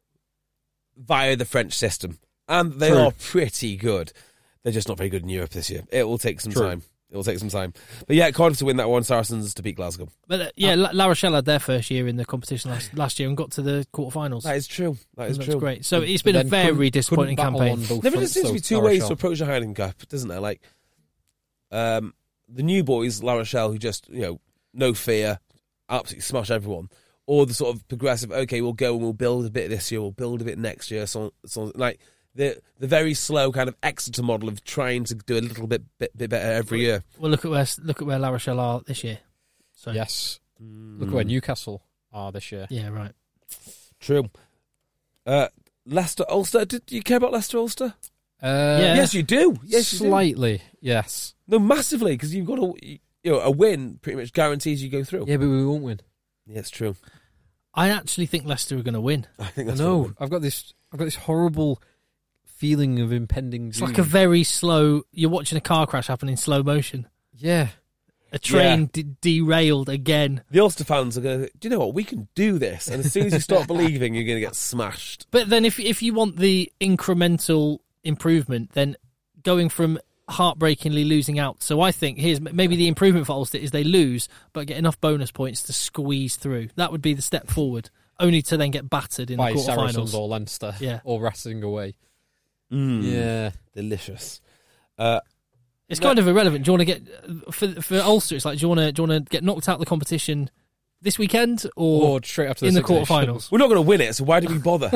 via the French system, and they True. are pretty good. They're just not very good in Europe this year. It will take some True. time. It will take some time. But yeah, Cardiff to win that one, Saracens to beat Glasgow. But uh, yeah, La, La Rochelle had their first year in the competition last, last year and got to the quarterfinals. That is true. That is That's true. great. So it's But been a then very couldn't- disappointing couldn't battle campaign. on both There fronts, just seems to be though, two La ways to Rochelle. approach the Heineken Cup, doesn't there? Like, um, the new boys, La Rochelle, who just, you know, no fear, absolutely smash everyone. Or the sort of progressive, okay, we'll go and we'll build a bit this year, we'll build a bit next year. So, so like, the the very slow kind of Exeter model of trying to do a little bit bit, bit better every year. Well, look at where look at where La Rochelle are this year. So Yes. Look at where Newcastle are this year. yeah, right. True. Uh, Leicester Ulster. Do you care about Leicester Ulster? Uh, Yeah. Yes, you do. Yes, you do. slightly. Yes. No, massively, because you've got a you know a win pretty much guarantees you go through. Yeah, but we won't win. Yeah, it's true. I actually think Leicester are going to win. I think that's no, what I've got this. I've got this horrible feeling of impending. It's doom. like a very slow. You're watching a car crash happen in slow motion. yeah. A train Yeah. d- derailed again. the Ulster fans are going to. Do you know what? We can do this, and as soon as you start believing, you're going to get smashed. But then, if if you want the incremental improvement, then going from heartbreakingly losing out. So I think here's maybe the improvement for Ulster is they lose, but get enough bonus points to squeeze through. That would be the step forward. Only to then get battered in By the Saracens quarterfinals. or Leinster. Yeah. Or Racing away. Mm. Yeah. Delicious. Uh, It's No. kind of irrelevant. Do you want to get for for Ulster? It's like do you want to do you want to get knocked out of the competition this weekend or, Or straight after the in the Six Nations. quarterfinals? we're not going to win it, so why do we bother?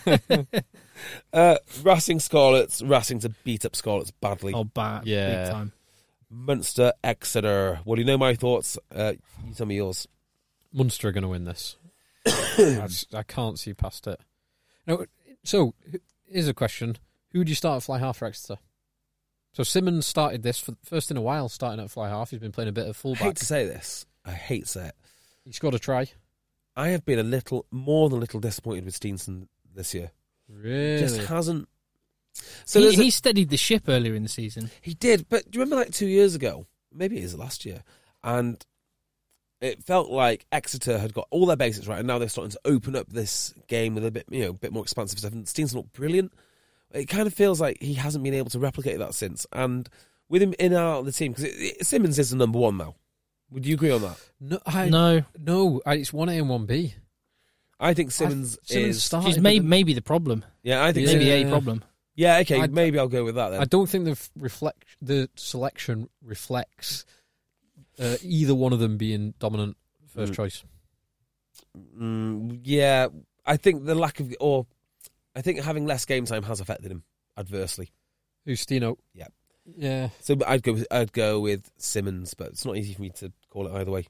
uh, Racing Scarlets, Racing to beat up Scarlets badly. Oh, bad, Yeah. big time. Munster, Exeter. Well, you know my thoughts. Uh, you tell me yours. Munster are going to win this. I, just- I can't see past it. Now, so, here's a question. Who would you start at fly half for Exeter? So Simmons started this for first in a while, starting at fly half. He's been playing a bit of I fullback. hate to say this. I hate to say it. He scored a try. I have been a little, more than a little disappointed with Steenson this year. Really? Just hasn't. So he, there's a- he steadied the ship earlier in the season. He did, but do you remember like two years ago? Maybe it is last year. And it felt like Exeter had got all their basics right, and now they're starting to open up this game with a bit, you know, a bit more expansive stuff. And Steenson looked brilliant. It kind of feels like he hasn't been able to replicate that since. And with him in and out of the team, because Simmons is the number one now. Would you agree on that? No, I, No, no, I, it's one A and one B. I think Simmons, I- Simmons is. started, he's but may, then- maybe the problem. Yeah, I think. Maybe Simmons- a problem. Yeah, okay, I- maybe I'll go with that then. I don't think the f- reflect the selection reflects uh, either one of them being dominant first Mm. choice. Mm, yeah, I think the lack of, or I think having less game time has affected him adversely. Ustino. Yeah. Yeah. So I'd go with, I'd go with Simmons, but it's not easy for me to call it either way.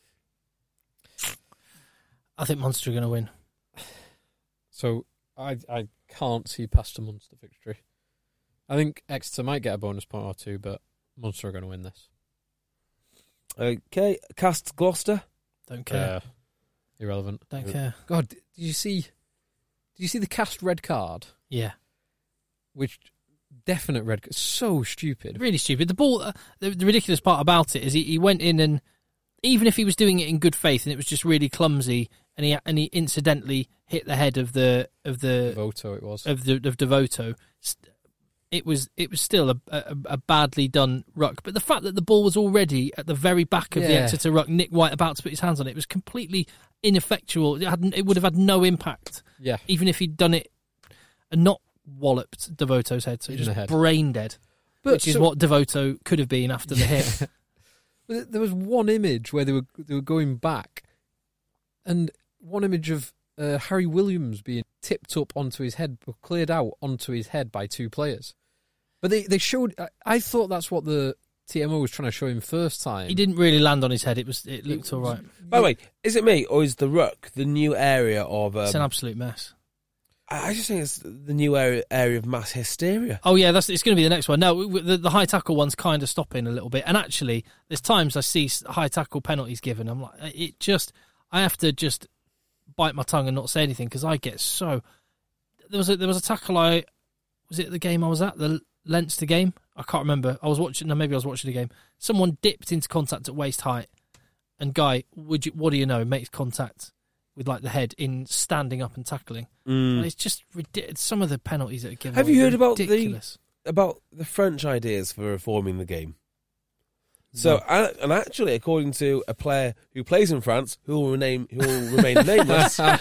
I think Munster are going to win. So I I can't see past a Munster victory. I think Exeter might get a bonus point or two, but Munster are going to win this. Okay, Cast Gloucester. Don't care. Uh, irrelevant. Don't care. God, did you see? Did you see the Cast red card? Yeah. Which definite red card. So stupid. Really stupid. The ball. Uh, the, the ridiculous part about it is he, he went in and even if he was doing it in good faith and it was just really clumsy and he and he incidentally hit the head of the of the Devoto it was of the of Devoto. It was it was still a, a, a badly done ruck, but the fact that the ball was already at the very back of yeah. the Exeter ruck, Nick White about to put his hands on it, was completely ineffectual. It hadn't. It would have had no impact. Yeah, even if he'd done it and not walloped Devoto's head, so in just head. brain dead, but which so, is what Devoto could have been after the hit. There was one image where they were they were going back, and one image of uh, Harry Williams being tipped up onto his head, but cleared out onto his head by two players. But they, they showed. I, I thought that's what the T M O was trying to show him first time. He didn't really land on his head. It was. It looked all right. By the way, is it me or is the ruck the new area of? Um, It's an absolute mess. I just think it's the new area area of mass hysteria. Oh yeah, that's it's going to be the next one. No, the, the high tackle one's kind of stopping a little bit. And actually, there's times I see high tackle penalties given. I'm like, it just. I have to just bite my tongue and not say anything because I get so. There was a there was a tackle. I was it the game I was at the Leinster game. I can't remember. I was watching. No, maybe I was watching the game. Someone dipped into contact at waist height, and guy, would you? What do you know? Makes contact with like the head in standing up and tackling. Mm. It's just ridiculous. Some of the penalties that are given. Have you heard about ridiculous. the about the French ideas for reforming the game? So, no. And actually, according to a player who plays in France, who will remain who will remain nameless, um,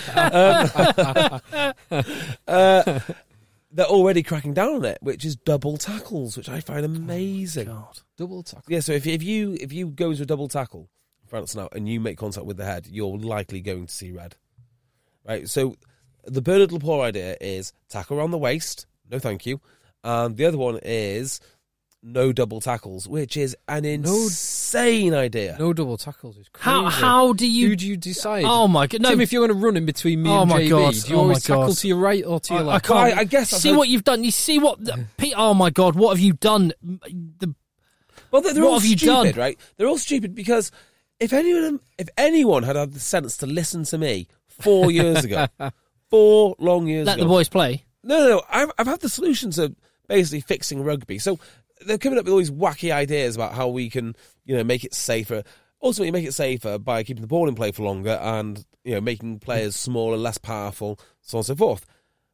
uh, they're already cracking down on it, which is double tackles, which I find amazing. Oh, God. Double tackle. Yeah, so if if you if you go into a double tackle in France now and you make contact with the head, you're likely going to see red. Right. So the Bernard Laporte idea is tackle around the waist, no thank you, and the other one is no double tackles, which is an insane no, idea. No double tackles is crazy. How how do you? Who do you decide? Oh my god! No, Tim, if you're going to run in between me oh and my J B, god. do you oh always my tackle god. to your right or to your I, left? I can't. Well, I, I guess I've see heard... what you've done. You see what? Pete, oh my god! What have you done? The, well, they're, they're what all have you stupid, done? right? They're all stupid because if anyone if anyone had had the sense to listen to me four years ago, four long years let ago, the boys play. No, no, no. I've I've had the solution to basically fixing rugby. So they're coming up with all these wacky ideas about how we can, you know, make it safer. Ultimately, make it safer by keeping the ball in play for longer and, you know, making players smaller, less powerful, so on and so forth.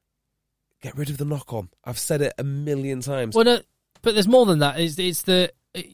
Get rid of the knock-on. I've said it a million times. Well, no, but there's more than that. It's, it's the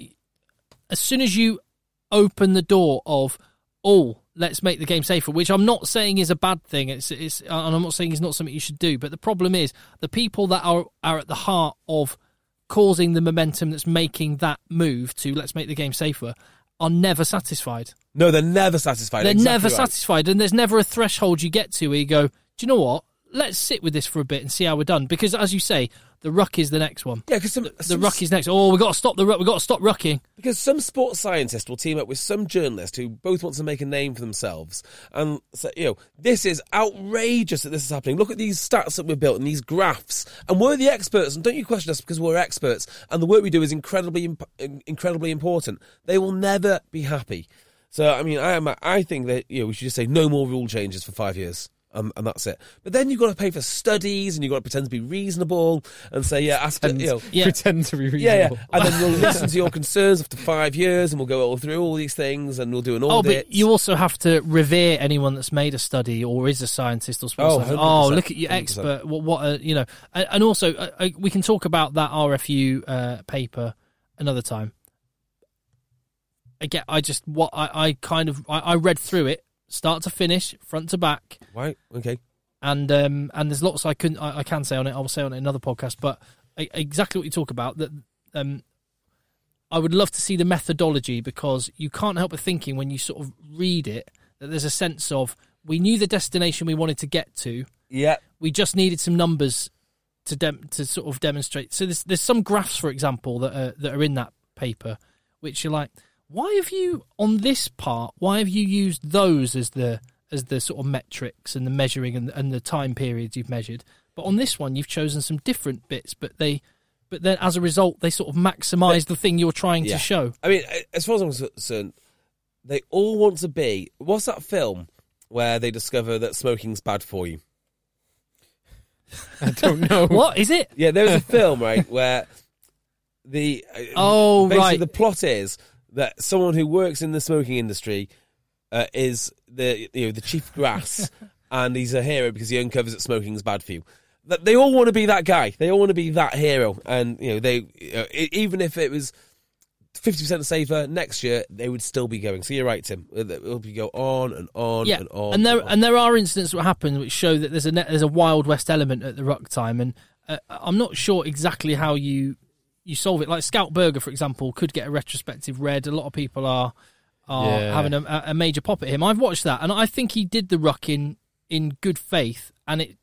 as soon as you open the door of, oh, let's make the game safer, which I'm not saying is a bad thing. It's it's, and I'm not saying it's not something you should do. But the problem is the people that are are at the heart of causing the momentum that's making that move to let's make the game safer are never satisfied. No, they're never satisfied. They're exactly never right. satisfied, and there's never a threshold you get to where you go, do you know what? Let's sit with this for a bit and see how we're done. Because, as you say, the ruck is the next one. Yeah, because some, The some, ruck is next. Oh, we've got to stop the ruck. We've got to stop rucking. because some sports scientist will team up with some journalist who both want to make a name for themselves and say, you know, this is outrageous that this is happening. Look at these stats that we've built and these graphs, and we're the experts. And don't you question us because we're experts and the work we do is incredibly, imp- incredibly important. They will never be happy. So, I mean, I am. I think that, you know, we should just say no more rule changes for five years. Um, and that's it. But then you've got to pay for studies and you've got to pretend to be reasonable and say, yeah, after, Pretend, you know, Yeah. pretend to be reasonable. yeah, yeah. And then we'll listen to your concerns after five years and we'll go all through all these things and we'll do an Oh, audit. but you also have to revere anyone that's made a study or is a scientist or sports Oh, scientist. one hundred percent, Oh, look at your one hundred percent. expert. What, what a, you know. And, and also, uh, uh, we can talk about that R F U uh, paper another time. Again, I just, what I, I kind of, I, I read through it, start to finish, front to back. Right, okay. And um, and there's lots I couldn't I, I can say on it. I will say on it in another podcast. But I, exactly what you talk about, that um, I would love to see the methodology, because you can't help but thinking when you sort of read it that there's a sense of we knew the destination we wanted to get to, Yeah. We just needed some numbers to dem- to sort of demonstrate. So there's there's some graphs, for example, that are that are in that paper, which are like, why have you on this part? Why have you used those as the as the sort of metrics and the measuring and, and the time periods you've measured? But on this one, you've chosen some different bits, but they, but then as a result, they sort of maximise the thing you're trying Yeah. to show. I mean, as far as I'm concerned, they all want to be. What's that film where they discover that smoking's bad for you? I don't know. What is it? Yeah, there was a film, right, where the uh, Oh, basically right. the plot is that someone who works in the smoking industry uh, is the you know the chief grass, and he's a hero because he uncovers that smoking is bad for you. That they all want to be that guy. They all want to be that hero, and you know they uh, even if it was fifty percent safer next year, they would still be going. So you're right, Tim. It'll be go on and on Yeah, and on. and there and, on. and there are incidents that happen which show that there's a ne- there's a Wild West element at the ruck time, and uh, I'm not sure exactly how you you solve it. Like Scout Burger, for example, could get a retrospective red. A lot of people are are Yeah. having a, a major pop at him. I've watched that, and I think he did the ruck in in good faith, and it.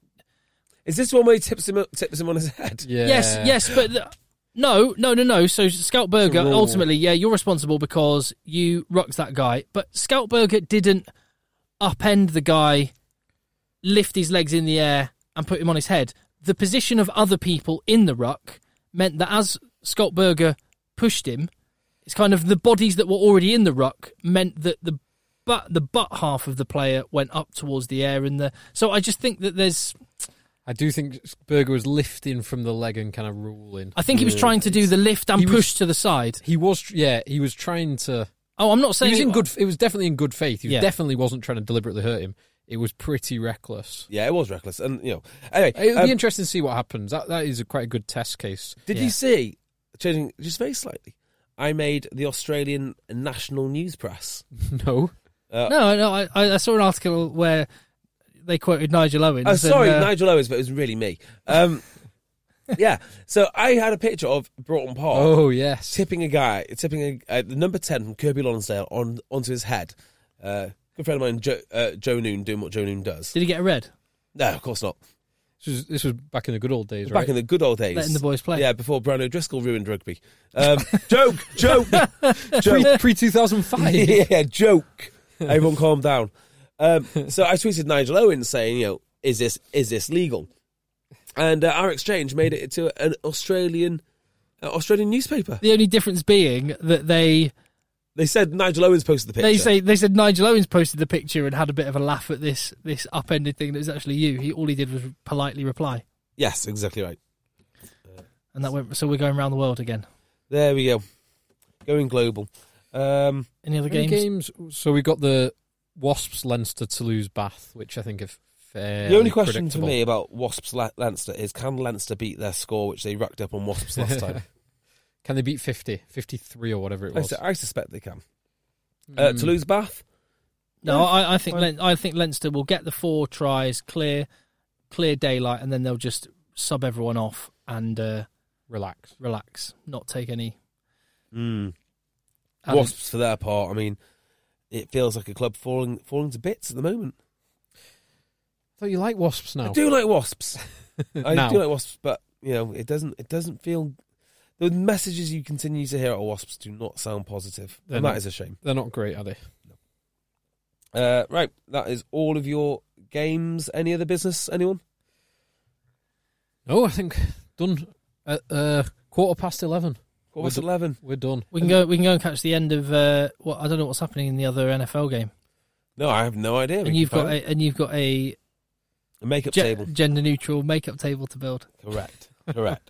Is this one where he tips him tips him on his head? Yeah. Yes, yes, but the, no, no, no, no. So Scout Burger, It's a rule. ultimately, yeah, you're responsible because you rucked that guy. But Scout Burger didn't upend the guy, lift his legs in the air, and put him on his head. The position of other people in the ruck meant that as Scout Burger pushed him, it's kind of the bodies that were already in the ruck meant that the butt, the butt half of the player went up towards the air, and the so I just think that there's. I do think Berger was lifting from the leg and kind of ruling. I think he was trying to do the lift and He was- push to the side. He was, yeah, he was trying to. Oh, I'm not He saying was in it- good. It was definitely in good faith. He was Yeah. definitely wasn't trying to deliberately hurt him. It was pretty reckless. Yeah, it was reckless, and you know. Anyway, It'll um, be interesting to see what happens. That that is a quite a good test case. did Yeah. you see? Changing just very slightly. I made the Australian national news press. No, Uh, No, no. I, I saw an article where they quoted Nigel Owens. Oh, sorry, and, uh, Nigel Owens, but it was really me. Um, yeah, so I had a picture of Broughton Park oh yes, tipping a guy, tipping a, uh, the number ten from Kirby Lonsdale on onto his head. Uh, good friend of mine, Joe, uh, Joe Noon, doing what Joe Noon does. Did he get a red? No, of course not. this was, this was back in the good old days, Back right? in the good old days. Letting the boys play. Yeah, before Brian O'Driscoll ruined rugby. Um, joke, joke, joke. Pre two thousand five. yeah, joke. Everyone calm down. Um, so I tweeted Nigel Owens saying, you know, is this is this legal? And uh, our exchange made it to an Australian uh, Australian newspaper. The only difference being that they They said Nigel Owens posted the picture. they say they said Nigel Owens posted the picture and had a bit of a laugh at this this upended thing that was actually you. He all he did was politely reply, Yes, exactly right. and that went. So we're going around the world again. There we go. Going global. Um, Any other Any games? games? So we got the Wasps, Leinster, Toulouse, Bath, which I think are fairly the only question for predictable. me about Wasps Le- Leinster is, can Leinster beat their score, which they racked up on Wasps last time? Can they beat fifty, fifty-three or whatever it I, was? su- I suspect they can. Uh, Mm. Toulouse Bath? No, I, I think fine. Len, I think Leinster will get the four tries, clear clear daylight, and then they'll just sub everyone off and uh, Relax. relax, not take any. Mm. Um, Wasps, for their part, I mean, it feels like a club falling falling to bits at the moment. I thought you like Wasps now. I do like Wasps. I Now. do like Wasps, but you know, it doesn't. It doesn't feel. The messages you continue to hear at Wasps do not sound positive, They're and not. that is a shame. They're not great, are they? Uh, right, that is all of your games. Any other business? Anyone? No, I think done at uh, quarter past eleven. Quarter past We're do- eleven. We're done. We can go. We can go and catch the end of uh, what I don't know what's happening in the other N F L game. No, I have no idea. We And can you've got find a, and you've got a a makeup ge- table. gender neutral makeup table to build. Correct. Correct.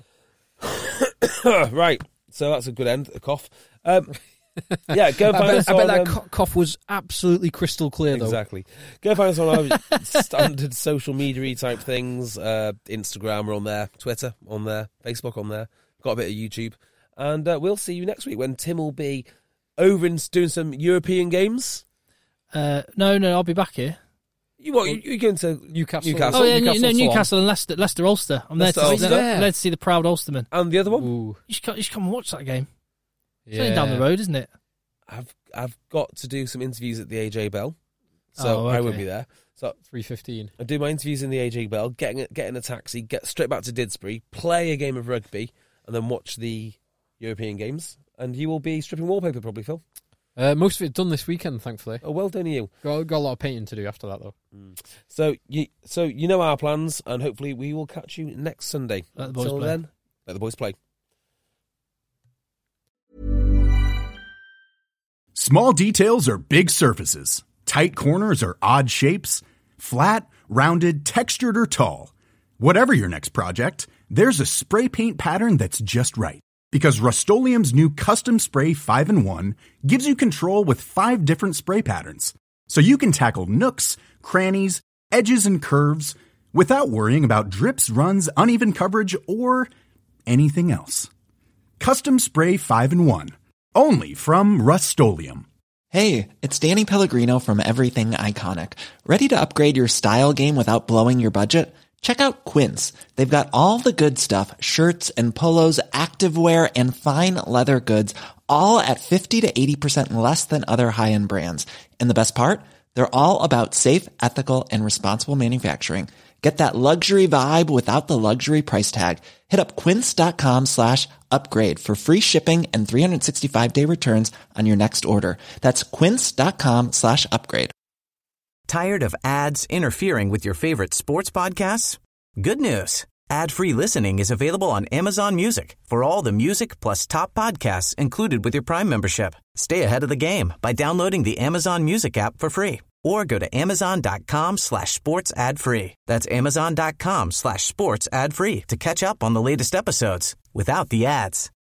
Right. So that's a good end. A cough. Um, yeah, go I and find bet, us I bet on, that um, co- cough was absolutely crystal clear, though. Exactly. Go find us on our standard social media type things. Uh, Instagram, we're on there. Twitter, on there. Facebook, on there. Got a bit of YouTube. And uh, we'll see you next week when Tim will be over and doing some European games. Uh, no, no, I'll be back here. You what? You, you're going to Newcastle. Newcastle. Oh yeah, Newcastle, no, Swan. Newcastle and Leicester, Leicester Ulster. I'm there Leicester to, Ulster. there, Yeah. there to see the proud Ulstermen. And the other one? Ooh. You should, come, you should come and watch that game. It's Yeah. only down the road, isn't it? I've I've got to do some interviews at the A J Bell. so Oh, I okay. won't be there. So three fifteen. I do my interviews in the A J Bell, getting getting a taxi, get straight back to Didsbury, play a game of rugby, and then watch the European games. And you will be stripping wallpaper probably, Phil. Uh, most of it done this weekend, thankfully. Oh, well done, you. Got, got a lot of painting to do after that, though. Mm. So you so you know our plans, and hopefully we will catch you next Sunday. Let the boys Until play. then, let the boys play. Small details are big surfaces. Tight corners are odd shapes. Flat, rounded, textured, or tall. Whatever your next project, there's a spray paint pattern that's just right. Because Rust-Oleum's new Custom Spray five in one gives you control with five different spray patterns. So you can tackle nooks, crannies, edges, and curves without worrying about drips, runs, uneven coverage, or anything else. Custom Spray five in one. Only from Rust-Oleum. Hey, it's Danny Pellegrino from Everything Iconic. Ready to upgrade your style game without blowing your budget? Check out Quince. They've got all the good stuff, shirts and polos, activewear, and fine leather goods, all at fifty to eighty percent less than other high-end brands. And the best part? They're all about safe, ethical, and responsible manufacturing. Get that luxury vibe without the luxury price tag. Hit up quince.com slash upgrade for free shipping and three sixty-five day returns on your next order. That's quince.com slash upgrade. Tired of ads interfering with your favorite sports podcasts? Good news. Ad-free listening is available on Amazon Music for all the music plus top podcasts included with your Prime membership. Stay ahead of the game by downloading the Amazon Music app for free or go to amazon.com slash sports ad free. That's amazon.com slash sports ad free to catch up on the latest episodes without the ads.